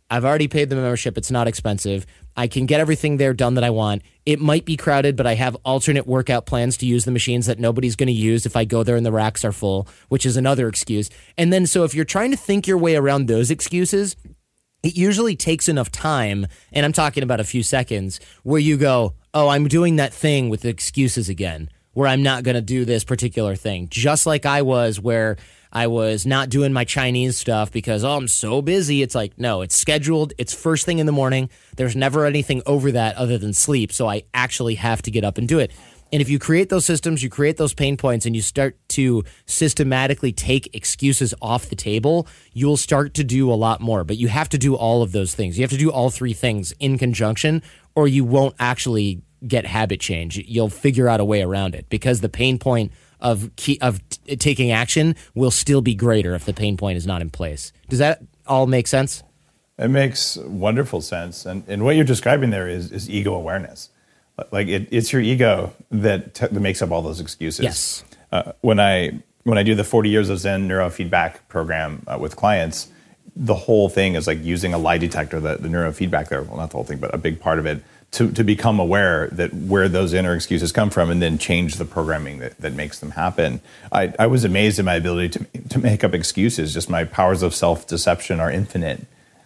I've already paid the membership. It's not expensive. I can get everything there done that I want. It might be crowded, but I have alternate workout plans to use the machines that nobody's going to use if I go there and the racks are full, which is another excuse. And then, so if you're trying to think your way around those excuses, it usually takes enough time, and I'm talking about a few seconds, where you go, oh, I'm doing that thing with the excuses again, where I'm not going to do this particular thing. Just like I was where I was not doing my Chinese stuff because, oh, I'm so busy. It's like, no, it's scheduled. It's first thing in the morning. There's never anything over that other than sleep, so I actually have to get up and do it. And if you create those systems, you create those pain points, and you start to systematically take excuses off the table, you'll start to do a lot more. But you have to do all of those things. You have to do all three things in conjunction, or you won't actually get habit change. You'll figure out a way around it, because the pain point of key, of t- taking action will still be greater if the pain point is not in place. Does that all make sense? It makes wonderful sense. And, and what you're describing there is, is ego awareness. Like it, it's your ego that, t- that makes up all those excuses. Yes. Uh, when I when I do the forty years of Zen neurofeedback program uh, with clients, the whole thing is like using a lie detector, the, the neurofeedback there. Well, not the whole thing, but a big part of it to to become aware that where those inner excuses come from, and then change the programming that, that makes them happen. I, I was amazed at my ability to to make up excuses. Just my powers of self deception are infinite,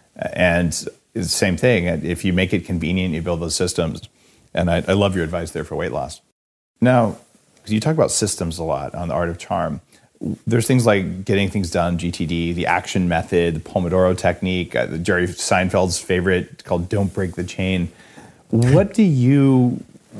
and it's the same thing. If you make it convenient, you build those systems. And I, I love your advice there for weight loss. Now, because you talk about systems a lot on the Art of Charm, there's things like getting things done, G T D, the action method, the Pomodoro technique, uh, Jerry Seinfeld's favorite called Don't Break the Chain. What do you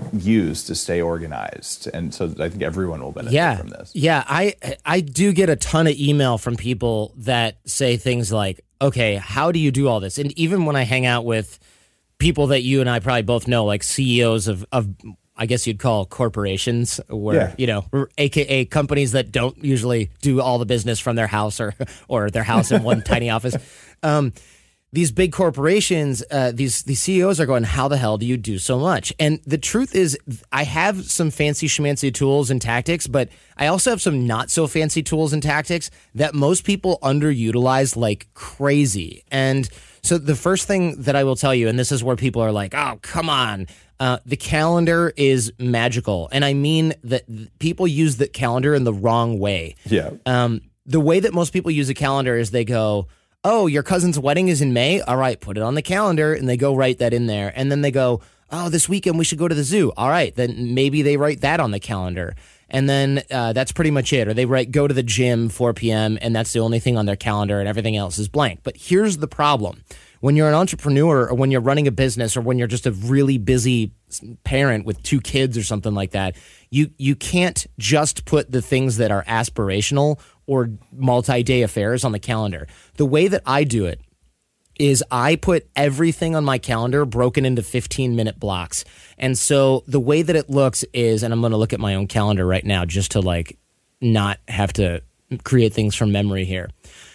use to stay organized? And so I think everyone will benefit yeah, from this. Yeah, I I do get a ton of email from people that say things like, okay, how do you do all this? And even when I hang out with people that you and I probably both know, like C E Os of, of I guess you'd call corporations, where, yeah. you know, A K A companies that don't usually do all the business from their house or or their house in one tiny office. Um, these big corporations, uh, these these C E Os are going, how the hell do you do so much? And the truth is, I have some fancy schmancy tools and tactics, but I also have some not so fancy tools and tactics that most people underutilize like crazy. And so the first thing that I will tell you, and this is where people are like, oh, come on, uh, the calendar is magical. And I mean that people use the calendar in the wrong way. Yeah. Um, the way that most people use a calendar is they go, oh, your cousin's wedding is in May? All right, put it on the calendar. And they go write that in there. And then they go, oh, this weekend we should go to the zoo. All right, then maybe they write that on the calendar. And then uh, that's pretty much it. Or they write, go to the gym, four p.m., and that's the only thing on their calendar, and everything else is blank. But here's the problem. When you're an entrepreneur, or when you're running a business, or when you're just a really busy parent with two kids or something like that, you you can't just put the things that are aspirational or multi-day affairs on the calendar. The way that I do it is I put everything on my calendar broken into fifteen-minute blocks. And so the way that it looks is, and I'm going to look at my own calendar right now just to like not have to create things from memory here.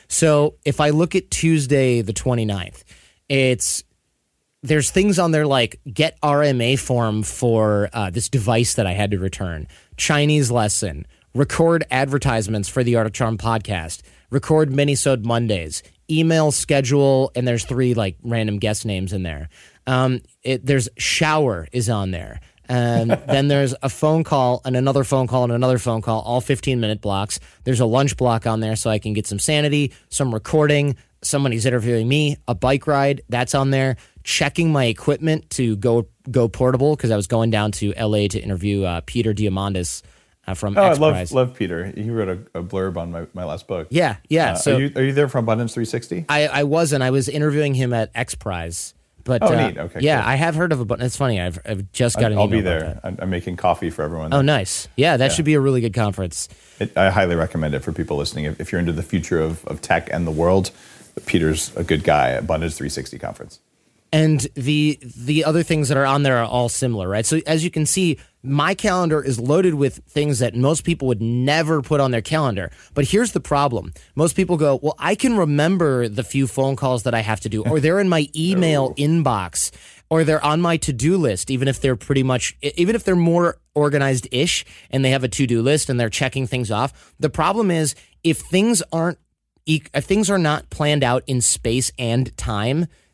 So if I look at Tuesday the twenty-ninth, it's there's things on there like get R M A form for uh, this device that I had to return, Chinese lesson, record advertisements for the Art of Charm podcast, record Minisode Mondays, email schedule, and there's three like random guest names in there. Um, it, there's shower is on there. Um, then there's a phone call and another phone call and another phone call, all fifteen-minute blocks. There's a lunch block on there so I can get some sanity, some recording, somebody's interviewing me, a bike ride, that's on there. Checking my equipment to go go portable because I was going down to L A to interview uh, Peter Diamandis uh, from Oh, X I love, Prize. love Peter. He wrote a, a blurb on my, my last book. Yeah, yeah. Uh, so are you, are you there for Abundance three sixty? I, I wasn't. I was interviewing him at X Prize. But, oh, uh, neat. Okay. Yeah, cool. I have heard of Abundance. It's funny. I've, I've just got an I'll email be about there. that. I'm, I'm making coffee for everyone. Oh, nice. Yeah, that Yeah. should be a really good conference. It, I highly recommend it for people listening. If, if you're into the future of, of tech and the world, Peter's a good guy at Abundance three sixty conference. And the the other things that are on there are all similar, right? So as you can see, my calendar is loaded with things that most people would never put on their calendar. But here's the problem. Most people go, well, I can remember the few phone calls that I have to do, or they're in my email no. inbox, or they're on my to-do list, even if they're pretty much, even if they're more organized-ish and they have a to-do list and they're checking things off. The problem is if things aren't, if things are not planned out in space and time,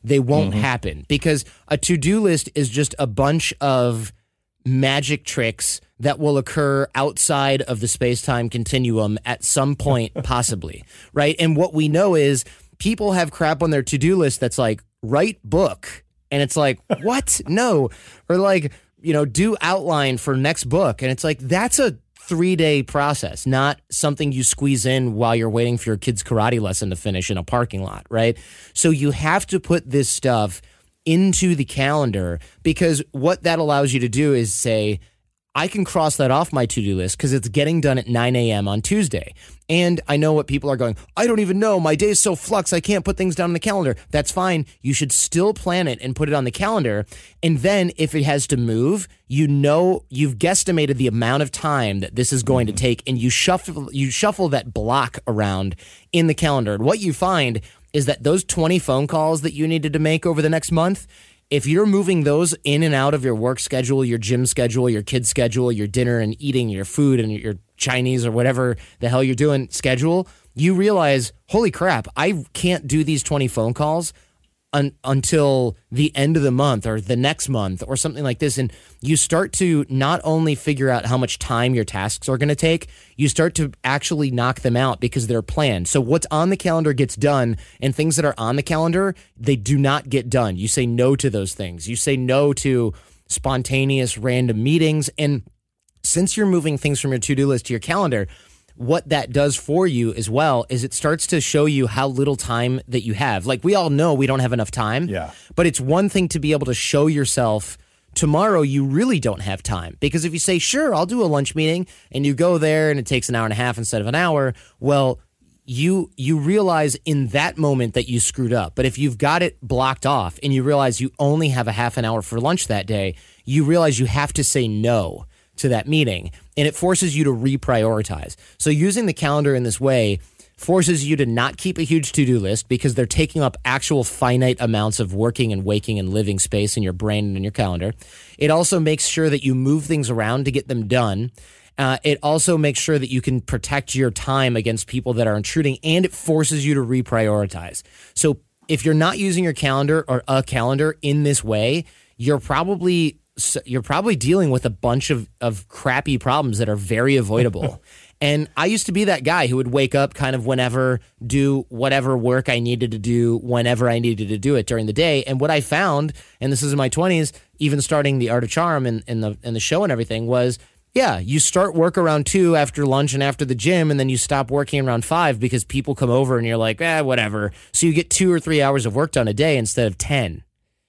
they won't mm-hmm. happen, because a to-do list is just a bunch of magic tricks that will occur outside of the space-time continuum at some point, possibly, right? And what we know is people have crap on their to-do list that's like, write book. And it's like, what? No. Or like, you know, do outline for next book. And it's like, that's a three-day process, not something you squeeze in while you're waiting for your kid's karate lesson to finish in a parking lot, right? So you have to put this stuff into the calendar, because what that allows you to do is say, I can cross that off my to-do list because it's getting done at nine a.m. on Tuesday. And I know what people are going, I don't even know. My day's so flux, I can't put things down on the calendar. That's fine. You should still plan it and put it on the calendar. And then if it has to move, you know, you've guesstimated the amount of time that this is going mm-hmm. to take, and you shuffle, you shuffle that block around in the calendar. And what you find is that those twenty phone calls that you needed to make over the next month, if you're moving those in and out of your work schedule, your gym schedule, your kid's schedule, your dinner and eating, your food and your Chinese or whatever the hell you're doing schedule, you realize, holy crap, I can't do these twenty phone calls un- until the end of the month or the next month or something like this. And you start to not only figure out how much time your tasks are going to take, you start to actually knock them out because they're planned. So what's on the calendar gets done, and things that are on the calendar, they do not get done. You say no to those things. You say no to spontaneous random meetings. And since you're moving things from your to-do list to your calendar, what that does for you as well is it starts to show you how little time that you have. Like, we all know we don't have enough time, yeah. but it's one thing to be able to show yourself tomorrow you really don't have time. Because if you say, sure, I'll do a lunch meeting, and you go there and it takes an hour and a half instead of an hour, well, you you realize in that moment that you screwed up. But if you've got it blocked off and you realize you only have a half an hour for lunch that day, you realize you have to say no to that meeting, and it forces you to reprioritize. So using the calendar in this way forces you to not keep a huge to-do list, because they're taking up actual finite amounts of working and waking and living space in your brain and in your calendar. It also makes sure that you move things around to get them done. Uh, it also makes sure that you can protect your time against people that are intruding, and it forces you to reprioritize. So if you're not using your calendar or a calendar in this way, you're probably you're probably dealing with a bunch of, of crappy problems that are very avoidable. And I used to be that guy who would wake up kind of whenever, do whatever work I needed to do whenever I needed to do it during the day. And what I found, and this is in my twenties, even starting the Art of Charm and, and the and the show and everything, was, yeah, you start work around two after lunch and after the gym, and then you stop working around five because people come over and you're like, eh, whatever. So you get two or three hours of work done a day instead of ten.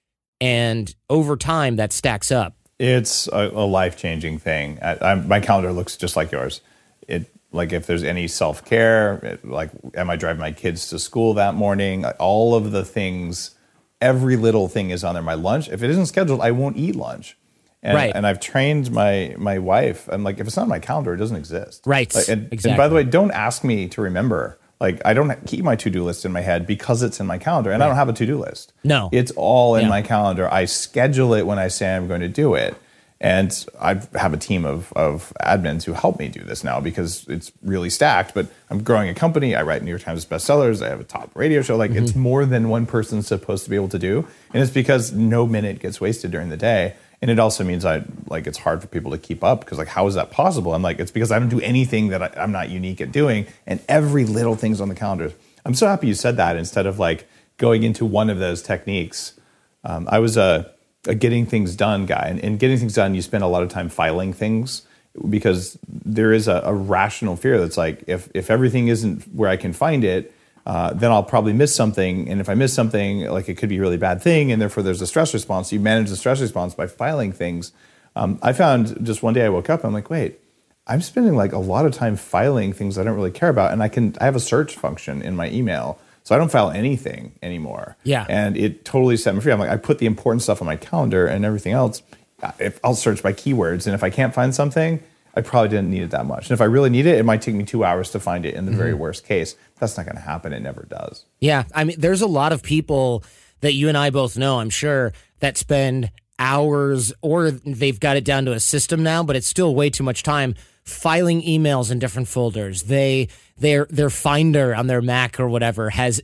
And over time, that stacks up. It's a, a life-changing thing. I, I, my calendar looks just like yours. It like if there's any self-care, like am I driving my kids to school that morning? All of the things, every little thing is on there. My lunch, if it isn't scheduled, I won't eat lunch. And, right. and I've trained my my wife. I'm like, if it's not on my calendar, it doesn't exist. Right. Like, and, exactly. and by the way, don't ask me to remember. Like, I don't keep my to-do list in my head because it's in my calendar, and right. I don't have a to-do list. No. It's all in yeah. my calendar. I schedule it when I say I'm going to do it. And I have a team of, of admins who help me do this now because it's really stacked. But I'm growing a company. I write New York Times bestsellers. I have a top radio show. Like, mm-hmm. it's more than one person's supposed to be able to do. And it's because no minute gets wasted during the day. And it also means I like it's hard for people to keep up because, like, how is that possible? I'm like, it's because I don't do anything that I, I'm not unique at doing. And every little thing's on the calendar. I'm so happy you said that instead of like going into one of those techniques. Um, I was a... a getting things done guy. And in getting things done, you spend a lot of time filing things because there is a, a rational fear that's like, if if everything isn't where I can find it, uh, then I'll probably miss something. And if I miss something, like, it could be a really bad thing. And therefore there's a stress response. You manage the stress response by filing things. Um, I found just one day I woke up, I'm like, wait, I'm spending like a lot of time filing things I don't really care about. And I can I have a search function in my email. So I don't file anything anymore. Yeah. And it totally set me free. I'm like, I put the important stuff on my calendar, and everything else, if I'll search by keywords. And if I can't find something, I probably didn't need it that much. And if I really need it, it might take me two hours to find it in the mm-hmm. very worst case. That's not going to happen. It never does. Yeah. I mean, there's a lot of people that you and I both know, I'm sure, that spend hours, or they've got it down to a system now, but it's still way too much time filing emails in different folders. They their their Finder on their Mac or whatever has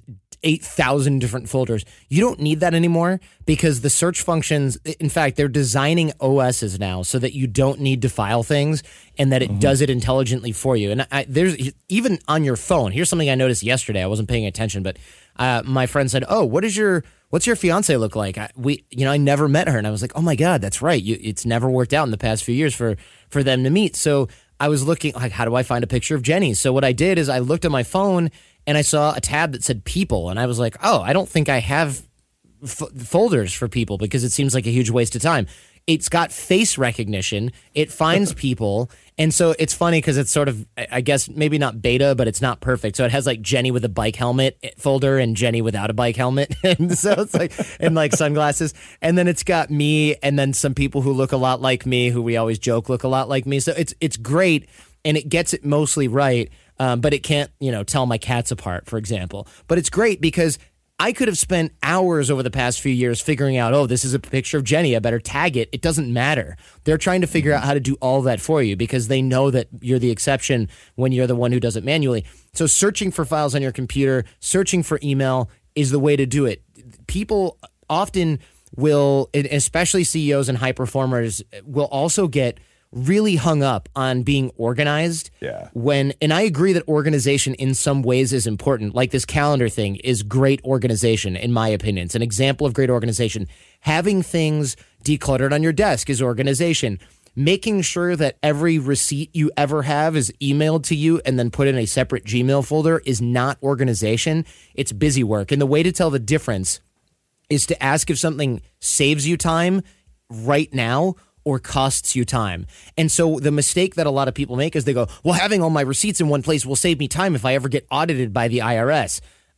eight thousand different folders. You don't need that anymore because the search functions, in fact, they're designing O Ss now so that you don't need to file things and that it mm-hmm. does it intelligently for you. And I, there's even on your phone, here's something I noticed yesterday. I wasn't paying attention, but uh, my friend said, oh, what is your, what's your fiance look like? I, we, you know, I never met her. And I was like, oh my God, that's right. You, it's never worked out in the past few years for, for them to meet. So I was looking like, how do I find a picture of Jenny? So what I did is I looked at my phone and I saw a tab that said people. And I was like, oh, I don't think I have f- folders for people because it seems like a huge waste of time. It's got face recognition. It finds people. And so it's funny because it's sort of, I guess, maybe not beta, but it's not perfect. So it has like Jenny with a bike helmet folder and Jenny without a bike helmet. And so it's like, and like sunglasses. And then it's got me and then some people who look a lot like me, who we always joke look a lot like me. So it's it's great and it gets it mostly right. Um, but it can't, you know, tell my cats apart, for example. But it's great because I could have spent hours over the past few years figuring out, oh, this is a picture of Jenny. I better tag it. It doesn't matter. They're trying to figure out how to do all that for you because they know that you're the exception when you're the one who does it manually. So searching for files on your computer, searching for email is the way to do it. People often will, especially C E Os and high performers, will also get really hung up on being organized. Yeah. When, and I agree that organization in some ways is important. Like this calendar thing is great organization, in my opinion. It's an example of great organization. Having things decluttered on your desk is organization. Making sure that every receipt you ever have is emailed to you and then put in a separate Gmail folder is not organization. It's busy work. And the way to tell the difference is to ask if something saves you time right now or costs you time. And so the mistake that a lot of people make is they go, well, having all my receipts in one place will save me time if I ever get audited by the I R S.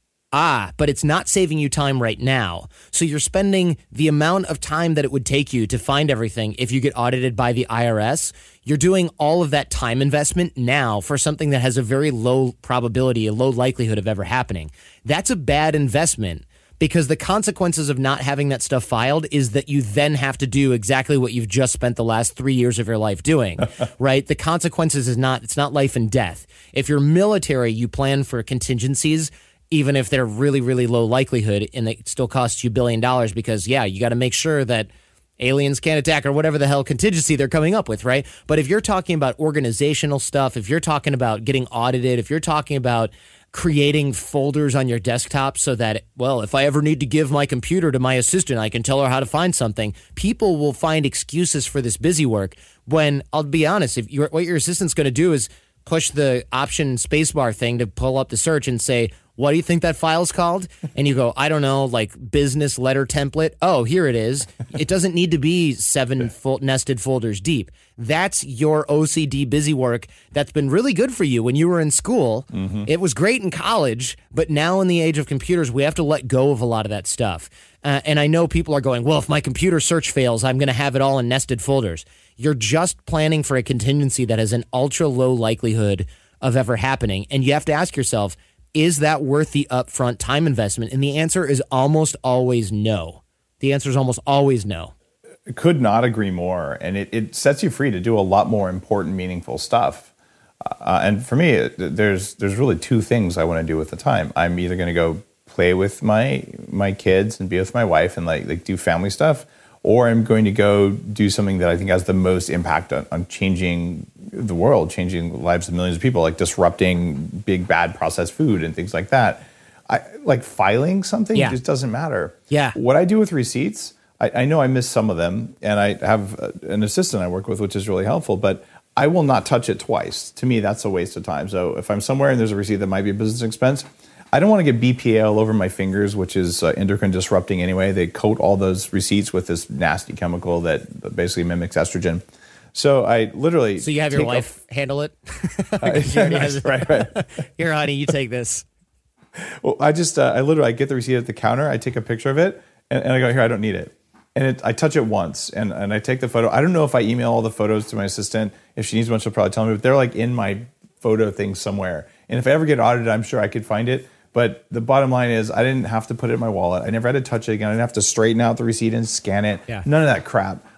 Ah, but it's not saving you time right now. So you're spending the amount of time that it would take you to find everything if you get audited by the I R S. You're doing all of that time investment now for something that has a very low probability, a low likelihood of ever happening. That's a bad investment. Because the consequences of not having that stuff filed is that you then have to do exactly what you've just spent the last three years of your life doing, right? The consequences is not, it's not life and death. If you're military, you plan for contingencies, even if they're really, really low likelihood, and it still costs you a billion dollars because, yeah, you got to make sure that aliens can't attack or whatever the hell contingency they're coming up with, right? But if you're talking about organizational stuff, if you're talking about getting audited, if you're talking about creating folders on your desktop so that, well, if I ever need to give my computer to my assistant, I can tell her how to find something. People will find excuses for this busy work when, I'll be honest, if you're, what your assistant's going to do is push the option spacebar thing to pull up the search and say, what do you think that file's called? And you go, I don't know, like business letter template. Oh, here it is. It doesn't need to be seven fo- nested folders deep. That's your O C D busy work that's been really good for you when you were in school. Mm-hmm. It was great in college, but now in the age of computers, we have to let go of a lot of that stuff. Uh, and I know people are going, well, if my computer search fails, I'm going to have it all in nested folders. You're just planning for a contingency that has an ultra low likelihood of ever happening. And you have to ask yourself, is that worth the upfront time investment? And the answer is almost always no. The answer is almost always no. Could not agree more. And it, it sets you free to do a lot more important, meaningful stuff. Uh, and for me, it, there's there's really two things I want to do with the time. I'm either going to go play with my my kids and be with my wife and like, like do family stuff, or I'm going to go do something that I think has the most impact on, on changing the world, changing the lives of millions of people, like disrupting big, bad processed food and things like that. I, like filing something yeah. just doesn't matter. Yeah. What I do with receipts, I, I know I miss some of them, and I have an assistant I work with, which is really helpful, but I will not touch it twice. To me, that's a waste of time. So if I'm somewhere and there's a receipt that might be a business expense, I don't want to get B P A all over my fingers, which is uh, endocrine disrupting anyway. They coat all those receipts with this nasty chemical that basically mimics estrogen. So I literally... So you have your wife a, handle it? uh, yeah, nice. Right, right. Here, honey, you take this. Well, I just, uh, I literally, I get the receipt at the counter, I take a picture of it, and, and I go, here, I don't need it. And it, I touch it once, and, and I take the photo. I don't know if I email all the photos to my assistant. If she needs one, she'll probably tell me, but they're like in my photo thing somewhere. And if I ever get audited, I'm sure I could find it. But the bottom line is I didn't have to put it in my wallet. I never had to touch it again. I didn't have to straighten out the receipt and scan it. Yeah. None of that crap.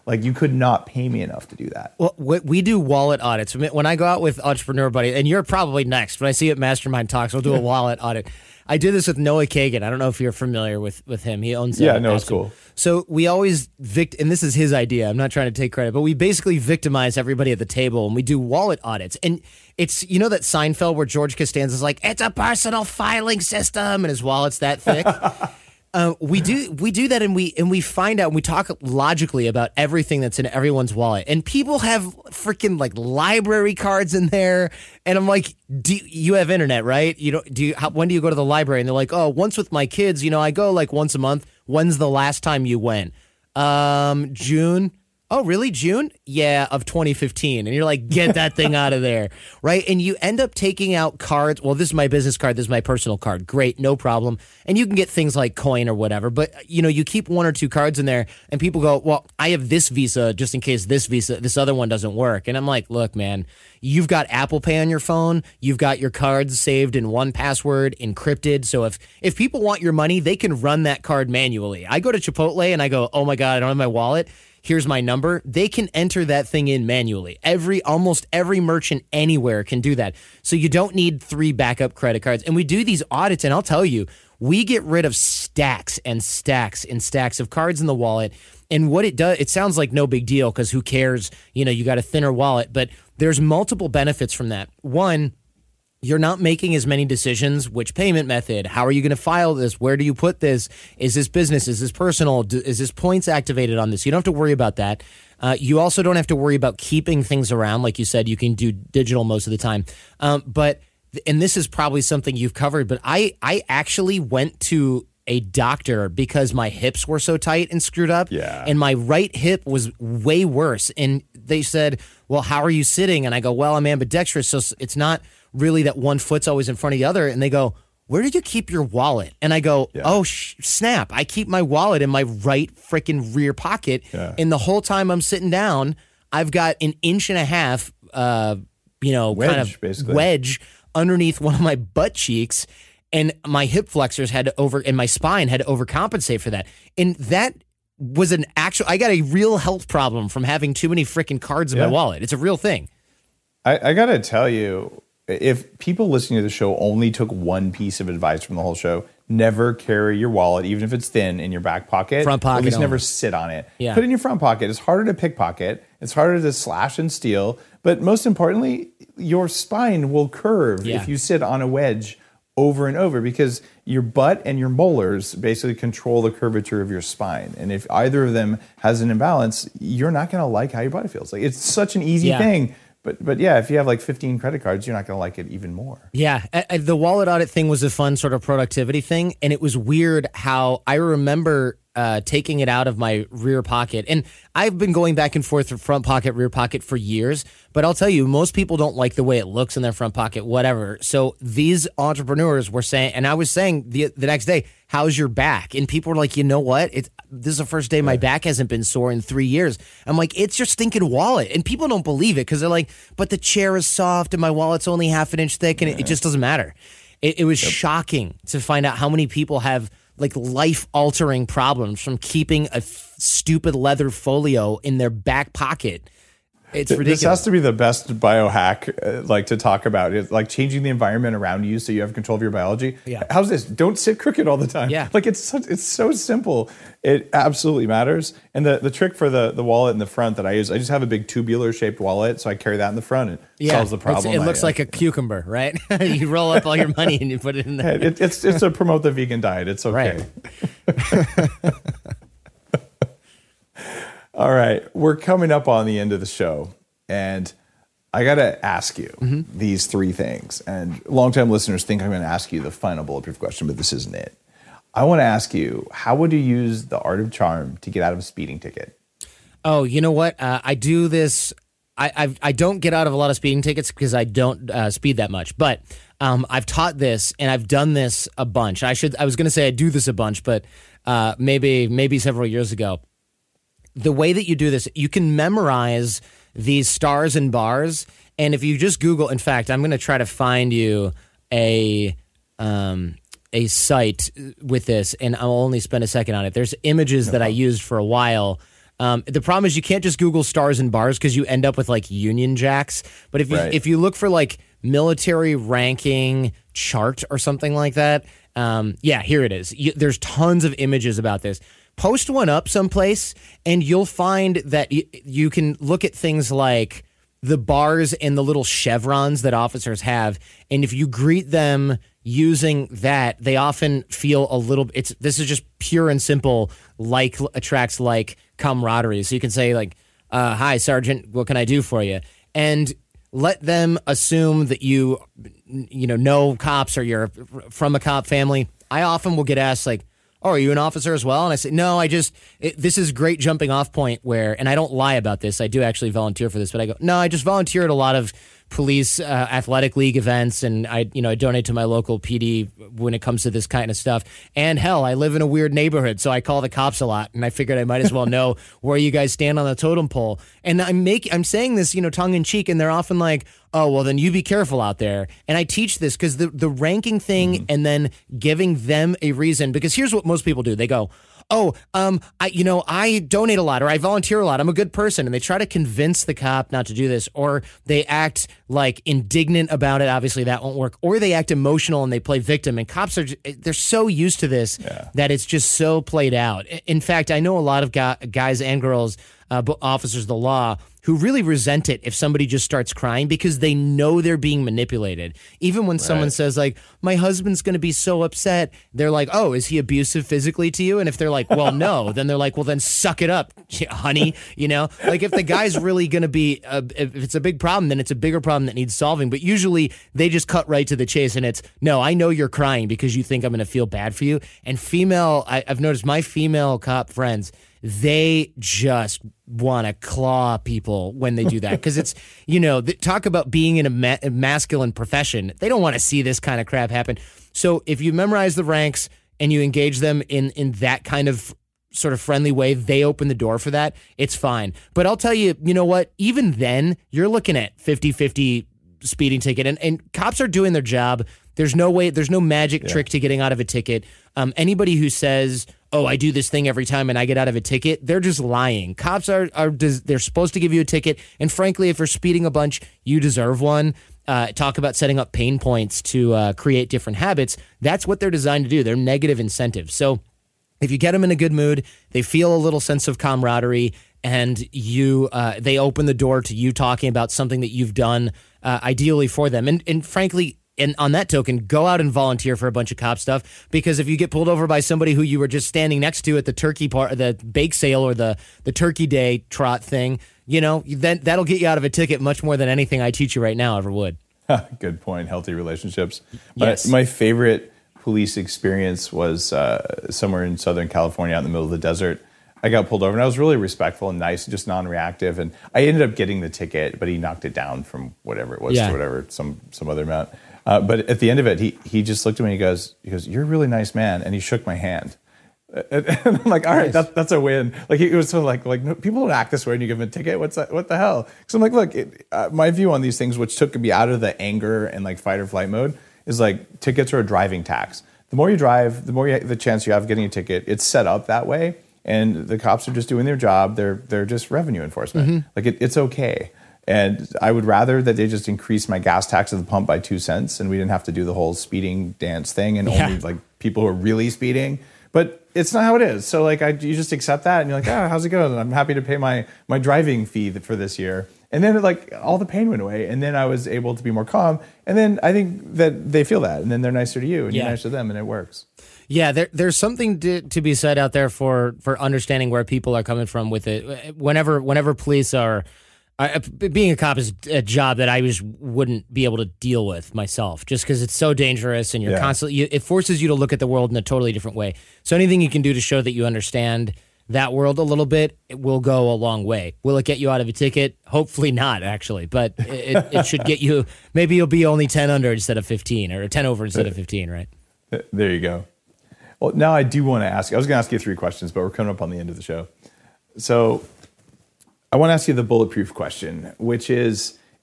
Like you could not pay me enough to do that. Well, we we do wallet audits. When I go out with Entrepreneur Buddy, and you're probably next, when I see you at Mastermind Talks, we'll do a wallet audit. I did this with Noah Kagan. I don't know if you're familiar with, with him. He owns Yeah, uh, no, it's Aspen. cool. So we always, vict- and this is his idea. I'm not trying to take credit, but we basically victimize everybody at the table, and we do wallet audits. And it's, you know that Seinfeld where George Costanza's like, it's a personal filing system, and his wallet's that thick? Uh, we do we do that, and we and we find out, and we talk logically about everything that's in everyone's wallet. And people have freaking like library cards in there, and I'm like, do you, you have internet, right? You don't do you, how, when do you go to the library? And they're like, oh, once with my kids, you know, I go like once a month. When's the last time you went? Um, June. Oh, really? June? Yeah, of twenty fifteen. And you're like, get that thing out of there, right? And you end up taking out cards. Well, this is my business card. This is my personal card. Great, no problem. And you can get things like coin or whatever. But, you know, you keep one or two cards in there, and people go, well, I have this Visa just in case this Visa, this other one doesn't work. And I'm like, look, man, you've got Apple Pay on your phone. You've got your cards saved in one password, encrypted. So if, if people want your money, they can run that card manually. I go to Chipotle, and I go, oh, my God, I don't have my wallet. Here's my number. They can enter that thing in manually. Every, almost every merchant anywhere can do that. So you don't need three backup credit cards. And we do these audits, and I'll tell you, we get rid of stacks and stacks and stacks of cards in the wallet. And what it does, it sounds like no big deal because who cares? You know, you got a thinner wallet, but there's multiple benefits from that. One, you're not making as many decisions. Which payment method? How are you going to file this? Where do you put this? Is this business? Is this personal? Is this points activated on this? You don't have to worry about that. Uh, you also don't have to worry about keeping things around. Like you said, you can do digital most of the time. Um, but, and this is probably something you've covered, but I, I actually went to a doctor because my hips were so tight and screwed up. Yeah. And my right hip was way worse. And they said, well, how are you sitting? And I go, well, I'm ambidextrous. So it's not really that one foot's always in front of the other. And they go, where did you keep your wallet? And I go, yeah. oh, sh- snap. I keep my wallet in my right freaking rear pocket. Yeah. And the whole time I'm sitting down, I've got an inch and a half, uh, you know, wedge, kind of basically. wedge underneath one of my butt cheeks. And my hip flexors had to over, and my spine had to overcompensate for that. And that was an actual, I got a real health problem from having too many freaking cards in yeah. my wallet. It's a real thing. I, I got to tell you, if people listening to the show only took one piece of advice from the whole show, never carry your wallet, even if it's thin, in your back pocket. Front pocket. At least only. never sit on it. Yeah. Put it in your front pocket. It's harder to pickpocket. It's harder to slash and steal. But most importantly, your spine will curve yeah. if you sit on a wedge over and over, because your butt and your molars basically control the curvature of your spine. And if either of them has an imbalance, you're not going to like how your body feels. Like, it's such an easy yeah. thing. But but yeah, if you have like fifteen credit cards, you're not going to like it even more. Yeah. I, I, the wallet audit thing was a fun sort of productivity thing. And it was weird how I remember uh, taking it out of my rear pocket. And I've been going back and forth from front pocket, rear pocket for years. But I'll tell you, most people don't like the way it looks in their front pocket, whatever. So these entrepreneurs were saying, and I was saying the the next day, how's your back? And people were like, you know what? It's, this is the first day my yeah. back hasn't been sore in three years. I'm like, it's your stinking wallet. And people don't believe it because they're like, but the chair is soft and my wallet's only half an inch thick and yeah. it, it just doesn't matter. It, it was yep. shocking to find out how many people have like life-altering problems from keeping a f- stupid leather folio in their back pocket. It's ridiculous. This has to be the best biohack, uh, like to talk about it, like changing the environment around you so you have control of your biology. Yeah. How's this? Don't sit crooked all the time. Yeah. Like it's so, it's so simple. It absolutely matters. And the, the trick for the, the wallet in the front that I use, I just have a big tubular shaped wallet, so I carry that in the front. And it yeah. solves the problem. It's, it looks I, like a cucumber, right? You roll up all your money and you put it in there. It, it's it's to promote the vegan diet. It's okay. Right. All right, we're coming up on the end of the show, and I got to ask you mm-hmm. these three things. And longtime listeners think I'm going to ask you the final bulletproof question, but this isn't it. I want to ask you, how would you use the art of charm to get out of a speeding ticket? Oh, you know what? Uh, I do this. I I've, I don't get out of a lot of speeding tickets because I don't uh, speed that much. But um, I've taught this, and I've done this a bunch. I should. I was going to say I do this a bunch, but uh, maybe maybe several years ago. The way that you do this, you can memorize these stars and bars. And if you just Google, in fact, I'm going to try to find you a um, a site with this, and I'll only spend a second on it. There's images no that problem. I used for a while Um, the problem is you can't just Google stars and bars because you end up with like Union Jacks. But if you Right. if you look for like military ranking chart or something like that, um, yeah, here it is. You, there's tons of images about this. Post one up someplace, and you'll find that y- you can look at things like the bars and the little chevrons that officers have, and if you greet them using that, they often feel a little. It's this is just pure and simple. Like attracts like camaraderie. So you can say like, uh, "Hi, Sergeant, what can I do for you?" and let them assume that you, you know, know cops or you're from a cop family. I often will get asked like, "Oh, are you an officer as well?" And I say, "No, I just, it, this is a great jumping off point where," and I don't lie about this, I do actually volunteer for this, but I go, "No, I just volunteer at a lot of police uh, athletic league events, and I, you know, I donate to my local P D when it comes to this kind of stuff. And hell, I live in a weird neighborhood, so I call the cops a lot, and I figured I might as well know where you guys stand on the totem pole." And I'm make, I'm saying this, you know, tongue in cheek, and they're often like, "Oh, well, then you be careful out there." And I teach this because the the ranking thing mm-hmm. and then giving them a reason, because here's what most people do: they go, "Oh, um, I, you know, I donate a lot, or I volunteer a lot. I'm a good person," and they try to convince the cop not to do this, or they act like indignant about it. Obviously, that won't work. Or they act emotional and they play victim. And cops are they're so used to this yeah. that it's just so played out. In fact, I know a lot of guys and girls, uh, officers of the law, who really resent it if somebody just starts crying because they know they're being manipulated. Even when right. someone says like, "My husband's going to be so upset," they're like, "Oh, is he abusive physically to you?" And if they're like, "Well, no," then they're like, "Well, then suck it up, honey." You know, like if the guy's really going to be, a, if it's a big problem, then it's a bigger problem that needs solving. But usually they just cut right to the chase, and it's, "No, I know you're crying because you think I'm going to feel bad for you." And female, I, I've noticed my female cop friends, they just want to claw people when they do that because it's, you know, th- talk about being in a, ma- a masculine profession. They don't want to see this kind of crap happen. So if you memorize the ranks and you engage them in in that kind of sort of friendly way, they open the door for that. It's fine. But I'll tell you, you know what? Even then, you're looking at fifty-fifty speeding ticket, and, and cops are doing their job. There's no way, there's no magic yeah. trick to getting out of a ticket. Um, anybody who says, "Oh, I do this thing every time and I get out of a ticket," they're just lying. Cops are, are they're supposed to give you a ticket. And frankly, if you're speeding a bunch, you deserve one. Uh, talk about setting up pain points to uh, create different habits. That's what they're designed to do. They're negative incentives. So if you get them in a good mood, they feel a little sense of camaraderie, and you, uh, they open the door to you talking about something that you've done, uh, ideally for them. And, and frankly, and on that token, go out and volunteer for a bunch of cop stuff, because if you get pulled over by somebody who you were just standing next to at the turkey part, the bake sale or the, the turkey day trot thing, you know, then that'll get you out of a ticket much more than anything I teach you right now ever would. Good point. Healthy relationships. Yes. My, my favorite police experience was uh, somewhere in Southern California out in the middle of the desert. I got pulled over, and I was really respectful and nice, just non-reactive. And I ended up getting the ticket, but he knocked it down from whatever it was yeah. to whatever, some some other amount. Uh, but at the end of it, he he just looked at me and he goes, he goes, "You're a really nice man," and he shook my hand. And, and I'm like, all right, nice. that, that's a win. Like he, it was sort of like like no, people don't act this way when you give them a ticket. What's that? What the hell? Because I'm like, look, it, uh, my view on these things, which took me out of the anger and like fight or flight mode, is like tickets are a driving tax. The more you drive, the more you, the chance you have of getting a ticket. It's set up that way, and the cops are just doing their job. They're they're just revenue enforcement. Mm-hmm. Like it, it's okay. And I would rather that they just increase my gas tax at the pump by two cents, and we didn't have to do the whole speeding dance thing, and yeah. only like people who are really speeding. But it's not how it is. So like I, you just accept that, and you're like, ah, how's it going? And I'm happy to pay my my driving fee for this year. And then like all the pain went away, and then I was able to be more calm. And then I think that they feel that, and then they're nicer to you, and yeah. you're nicer to them, and it works. Yeah, there, there's something to, to be said out there for for understanding where people are coming from with it. Whenever whenever police are. I, being a cop is a job that I just wouldn't be able to deal with myself, just because it's so dangerous, and you're yeah. constantly, you, it forces you to look at the world in a totally different way. So anything you can do to show that you understand that world a little bit, it will go a long way. Will it get you out of a ticket? Hopefully not, actually, but it, it should get you, maybe you'll be only ten under instead of fifteen, or ten over instead of fifteen, right? There you go. Well, now I do want to ask, I was going to ask you three questions, but we're coming up on the end of the show. So I want to ask you the bulletproof question, which is,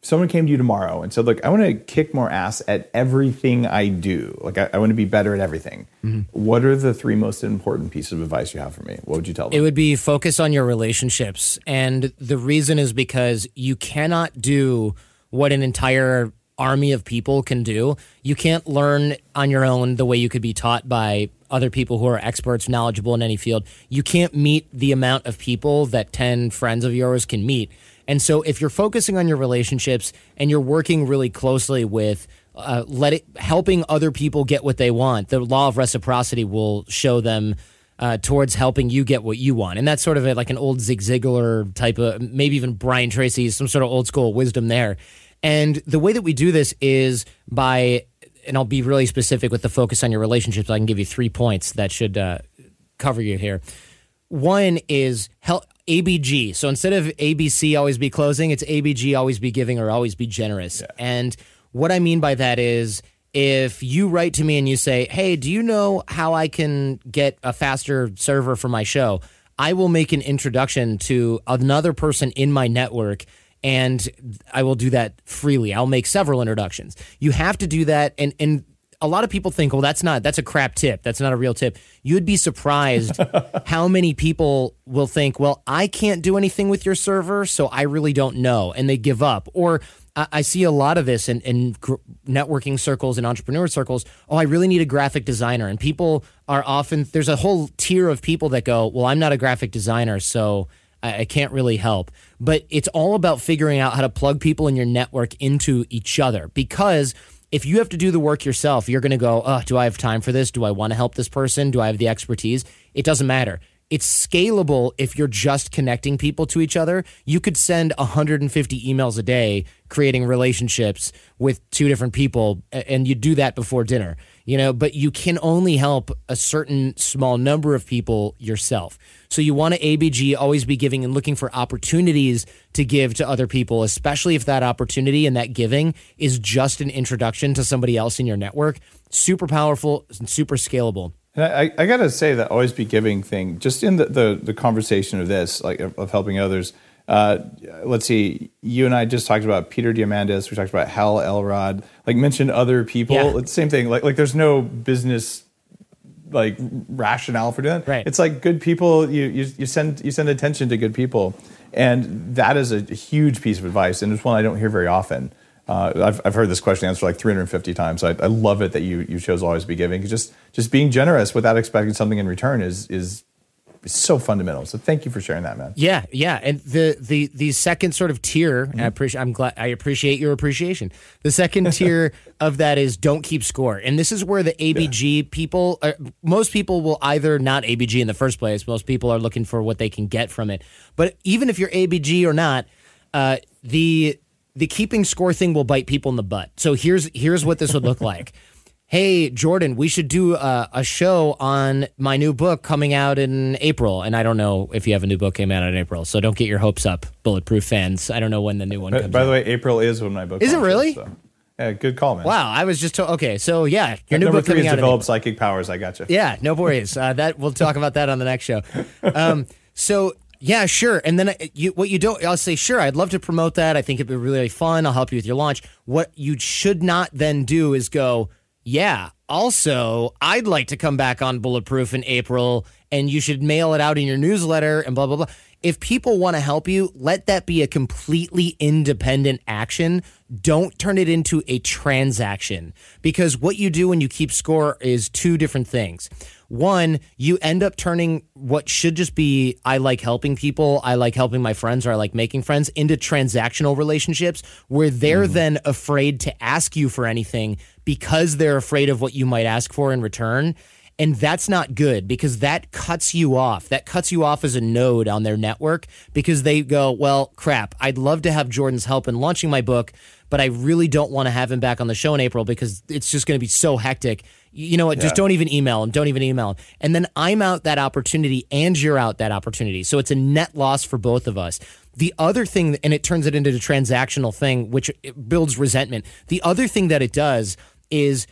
someone came to you tomorrow and said, look, I want to kick more ass at everything I do. Like, I, I want to be better at everything. Mm-hmm. What are the three most important pieces of advice you have for me? What would you tell them? It would be focus on your relationships. And the reason is because you cannot do what an entire army of people can do. You can't learn on your own the way you could be taught by other people who are experts, knowledgeable in any field. You can't meet the amount of people that ten friends of yours can meet. And so if you're focusing on your relationships and you're working really closely with uh, let it, helping other people get what they want, the law of reciprocity will show them uh, towards helping you get what you want. And that's sort of a, like an old Zig Ziglar type of, maybe even Brian Tracy, some sort of old school wisdom there. And the way that we do this is by, and I'll be really specific with the focus on your relationships. I can give you three points that should uh, cover you here. One is help. A B G. So instead of A B C, always be closing, it's A B G, always be giving or always be generous. Yeah. And what I mean by that is if you write to me and you say, hey, do you know how I can get a faster server for my show? I will make an introduction to another person in my network and I will do that freely. I'll make several introductions. You have to do that. And, and a lot of people think, well, that's not, that's a crap tip. That's not a real tip. You'd be surprised how many people will think, well, I can't do anything with your server, so I really don't know. And they give up. Or I, I see a lot of this in, in gr- networking circles and entrepreneur circles. Oh, I really need a graphic designer. And people are often, there's a whole tier of people that go, well, I'm not a graphic designer, so I, I can't really help. But it's all about figuring out how to plug people in your network into each other, because if you have to do the work yourself, you're going to go, oh, do I have time for this? Do I want to help this person? Do I have the expertise? It doesn't matter. It's scalable if you're just connecting people to each other. You could send one hundred fifty emails a day creating relationships with two different people, and you do that before dinner, you know, but you can only help a certain small number of people yourself. So you want to A B G, always be giving and looking for opportunities to give to other people, especially if that opportunity and that giving is just an introduction to somebody else in your network. Super powerful and super scalable. And I, I got to say that always be giving thing, just in the, the, the conversation of this, like of, of helping others. Uh, let's see, you and I just talked about Peter Diamandis. We talked about Hal Elrod, like mentioned other people. Yeah. It's the same thing. Like, like there's no business like rationale for doing it. Right. It's like good people. You, you you send you send attention to good people, and that is a huge piece of advice, and it's one I don't hear very often. Uh, I've I've heard this question answered like three hundred fifty times. So I, I love it that you you chose always be giving. Just just being generous without expecting something in return is is. It's so fundamental. So thank you for sharing that, man. Yeah, yeah. And the the the second sort of tier, mm-hmm. I appreciate I'm glad I appreciate your appreciation. The second tier of that is don't keep score. And this is where the A B G yeah. people are, most people will either not A B G in the first place. Most people are looking for what they can get from it. But even if you're A B G or not, uh, the the keeping score thing will bite people in the butt. So here's here's what this would look like. Hey, Jordan, we should do a, a show on my new book coming out in April. And I don't know if you have a new book came out in April, so don't get your hopes up, Bulletproof fans. I don't know when the new one by, comes by out. By the way, April is when my book is launches, it really? So. Yeah, good call, man. Wow, I was just to- okay. So yeah, your new Number book three coming is out. Develop Psychic Powers. I got you. Yeah, no worries. Uh, that we'll talk about that on the next show. Um, so. Yeah, sure. And then you, what you don't, I'll say, sure, I'd love to promote that. I think it'd be really fun. I'll help you with your launch. What you should not then do is go, yeah, also, I'd like to come back on Bulletproof in April, and you should mail it out in your newsletter and blah, blah, blah. If people want to help you, let that be a completely independent action. Don't turn it into a transaction, because what you do when you keep score is two different things. One, you end up turning what should just be, I like helping people, I like helping my friends, or I like making friends, into transactional relationships where they're mm. then afraid to ask you for anything because they're afraid of what you might ask for in return. And that's not good, because that cuts you off. That cuts you off as a node on their network, because they go, well, crap, I'd love to have Jordan's help in launching my book, but I really don't want to have him back on the show in April because it's just going to be so hectic. You know what? Yeah. Just don't even email him. Don't even email him. And then I'm out that opportunity and you're out that opportunity. So it's a net loss for both of us. The other thing, and it turns it into a transactional thing, which it builds resentment. The other thing that it does is,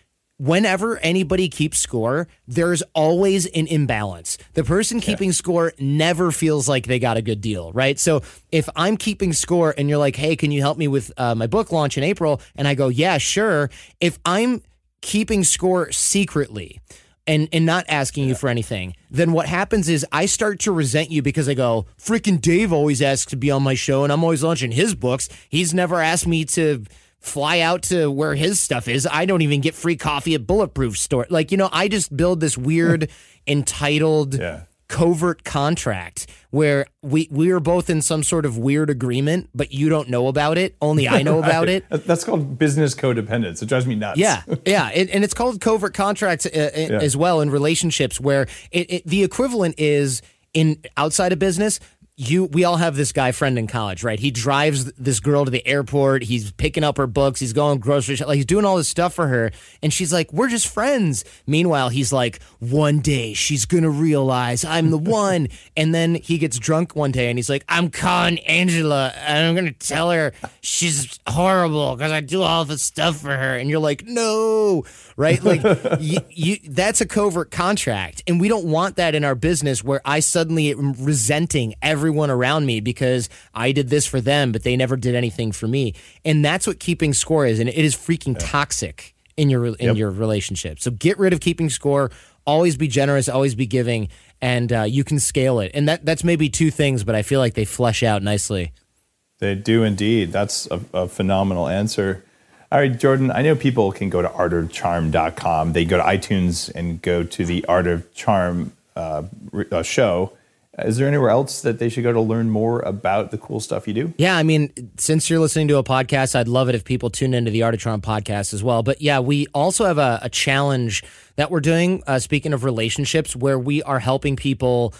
whenever anybody keeps score, there's always an imbalance. The person keeping yeah. score never feels like they got a good deal, right? So if I'm keeping score and you're like, hey, can you help me with uh, my book launch in April? And I go, yeah, sure. If I'm keeping score secretly and, and not asking yeah. you for anything, then what happens is I start to resent you because I go, freaking Dave always asks to be on my show and I'm always launching his books. He's never asked me to fly out to where his stuff is. I don't even get free coffee at Bulletproof store. Like, you know, I just build this weird entitled yeah. covert contract where we we are both in some sort of weird agreement, but you don't know about it. Only I know about it. That's called business codependence. It drives me nuts. Yeah, yeah, it, and it's called covert contracts uh, yeah. as well in relationships where it, it, the equivalent is in outside of business. You, we all have this guy friend in college, right? He drives this girl to the airport. He's picking up her books. He's going grocery shop. Like, he's doing all this stuff for her. And she's like, we're just friends. Meanwhile, he's like, one day she's going to realize I'm the one. And then he gets drunk one day and he's like, I'm calling Angela and I'm going to tell her she's horrible because I do all this stuff for her. And you're like, no, right? Like, you, you, that's a covert contract. And we don't want that in our business where I suddenly am resenting everyone everyone around me because I did this for them, but they never did anything for me. And that's what keeping score is. And it is freaking yeah. toxic in your in yep. your relationship. So get rid of keeping score. Always be generous. Always be giving. And uh, you can scale it. And that that's maybe two things, but I feel like they flesh out nicely. They do indeed. That's a, a phenomenal answer. All right, Jordan, I know people can go to art of charm dot com. They go to iTunes and go to the Art of Charm uh, uh, show. Is there anywhere else that they should go to learn more about the cool stuff you do? Yeah, I mean, since you're listening to a podcast, I'd love it if people tune into the Art of Charm podcast as well. But yeah, we also have a, a challenge that we're doing, uh, speaking of relationships, where we are helping people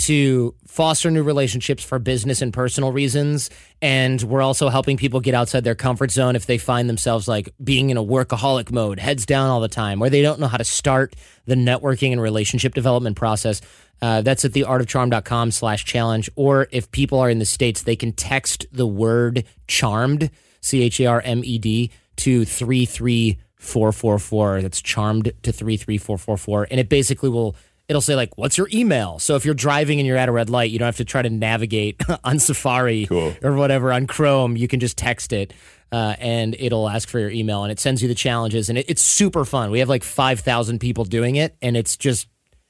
to foster new relationships for business and personal reasons. And we're also helping people get outside their comfort zone if they find themselves like being in a workaholic mode, heads down all the time, or they don't know how to start the networking and relationship development process. Uh, that's at the art of charm dot com slash challenge. Or if people are in the States, they can text the word charmed, C H A R M E D, to three three four four four. That's charmed to three three four four four. And it basically will, it'll say like, what's your email? So if you're driving and you're at a red light, you don't have to try to navigate on Safari cool. or whatever on Chrome. You can just text it. Uh, and it'll ask for your email and it sends you the challenges. And it, it's super fun. We have like five thousand people doing it. And it's just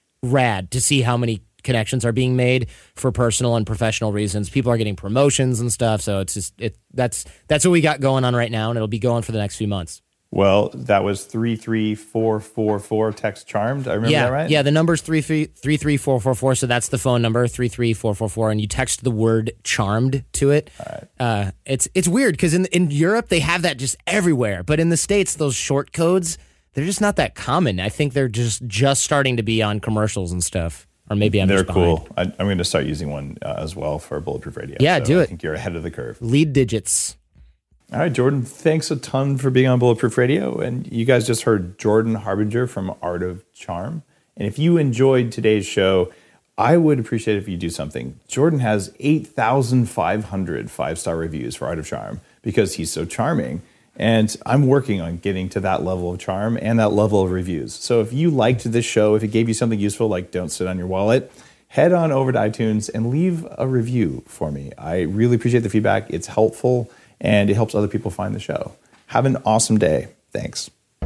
rad to see how many connections are being made for personal and professional reasons. People are getting promotions and stuff. So it's just, it, that's, that's what we got going on right now. And it'll be going for the next few months. Well, that was three three four four four text charmed. I remember yeah, that right? Yeah, the number's three three four four four. So that's the phone number, three three four four four. And you text the word charmed to it. All right. Uh, it's, it's weird because in, in Europe, they have that just everywhere. But in the States, those short codes, they're just not that common. I think they're just just starting to be on commercials and stuff. Or maybe I'm They're just behind. cool. I, I'm going to start using one uh, as well for Bulletproof Radio. Yeah, so do it. I think you're ahead of the curve. Lead digits. All right, Jordan, thanks a ton for being on Bulletproof Radio. And you guys just heard Jordan Harbinger from Art of Charm. And if you enjoyed today's show, I would appreciate it if you do something. Jordan has eight thousand five hundred five-star reviews for Art of Charm because he's so charming. And I'm working on getting to that level of charm and that level of reviews. So if you liked this show, if it gave you something useful, like don't sit on your wallet, head on over to iTunes and leave a review for me. I really appreciate the feedback. It's helpful and it helps other people find the show. Have an awesome day. Thanks.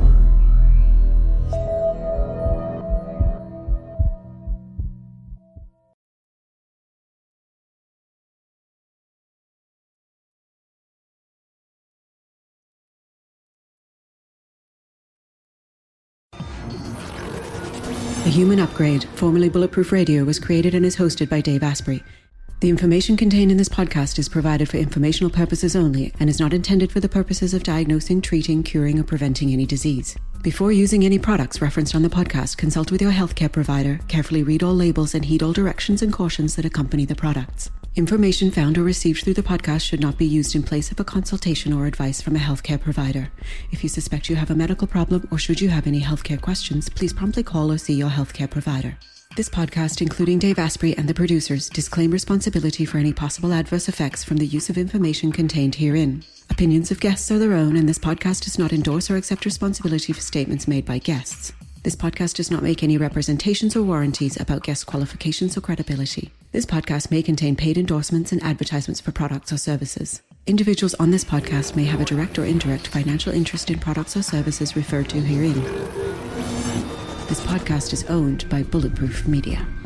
The Human Upgrade, formerly Bulletproof Radio, was created and is hosted by Dave Asprey. The information contained in this podcast is provided for informational purposes only and is not intended for the purposes of diagnosing, treating, curing, or preventing any disease. Before using any products referenced on the podcast, consult with your healthcare provider, carefully read all labels, and heed all directions and cautions that accompany the products. Information found or received through the podcast should not be used in place of a consultation or advice from a healthcare provider. If you suspect you have a medical problem or should you have any healthcare questions, please promptly call or see your healthcare provider. This podcast, including Dave Asprey and the producers, disclaim responsibility for any possible adverse effects from the use of information contained herein. Opinions of guests are their own, and this podcast does not endorse or accept responsibility for statements made by guests. This podcast does not make any representations or warranties about guest qualifications or credibility. This podcast may contain paid endorsements and advertisements for products or services. Individuals on this podcast may have a direct or indirect financial interest in products or services referred to herein. This podcast is owned by Bulletproof Media.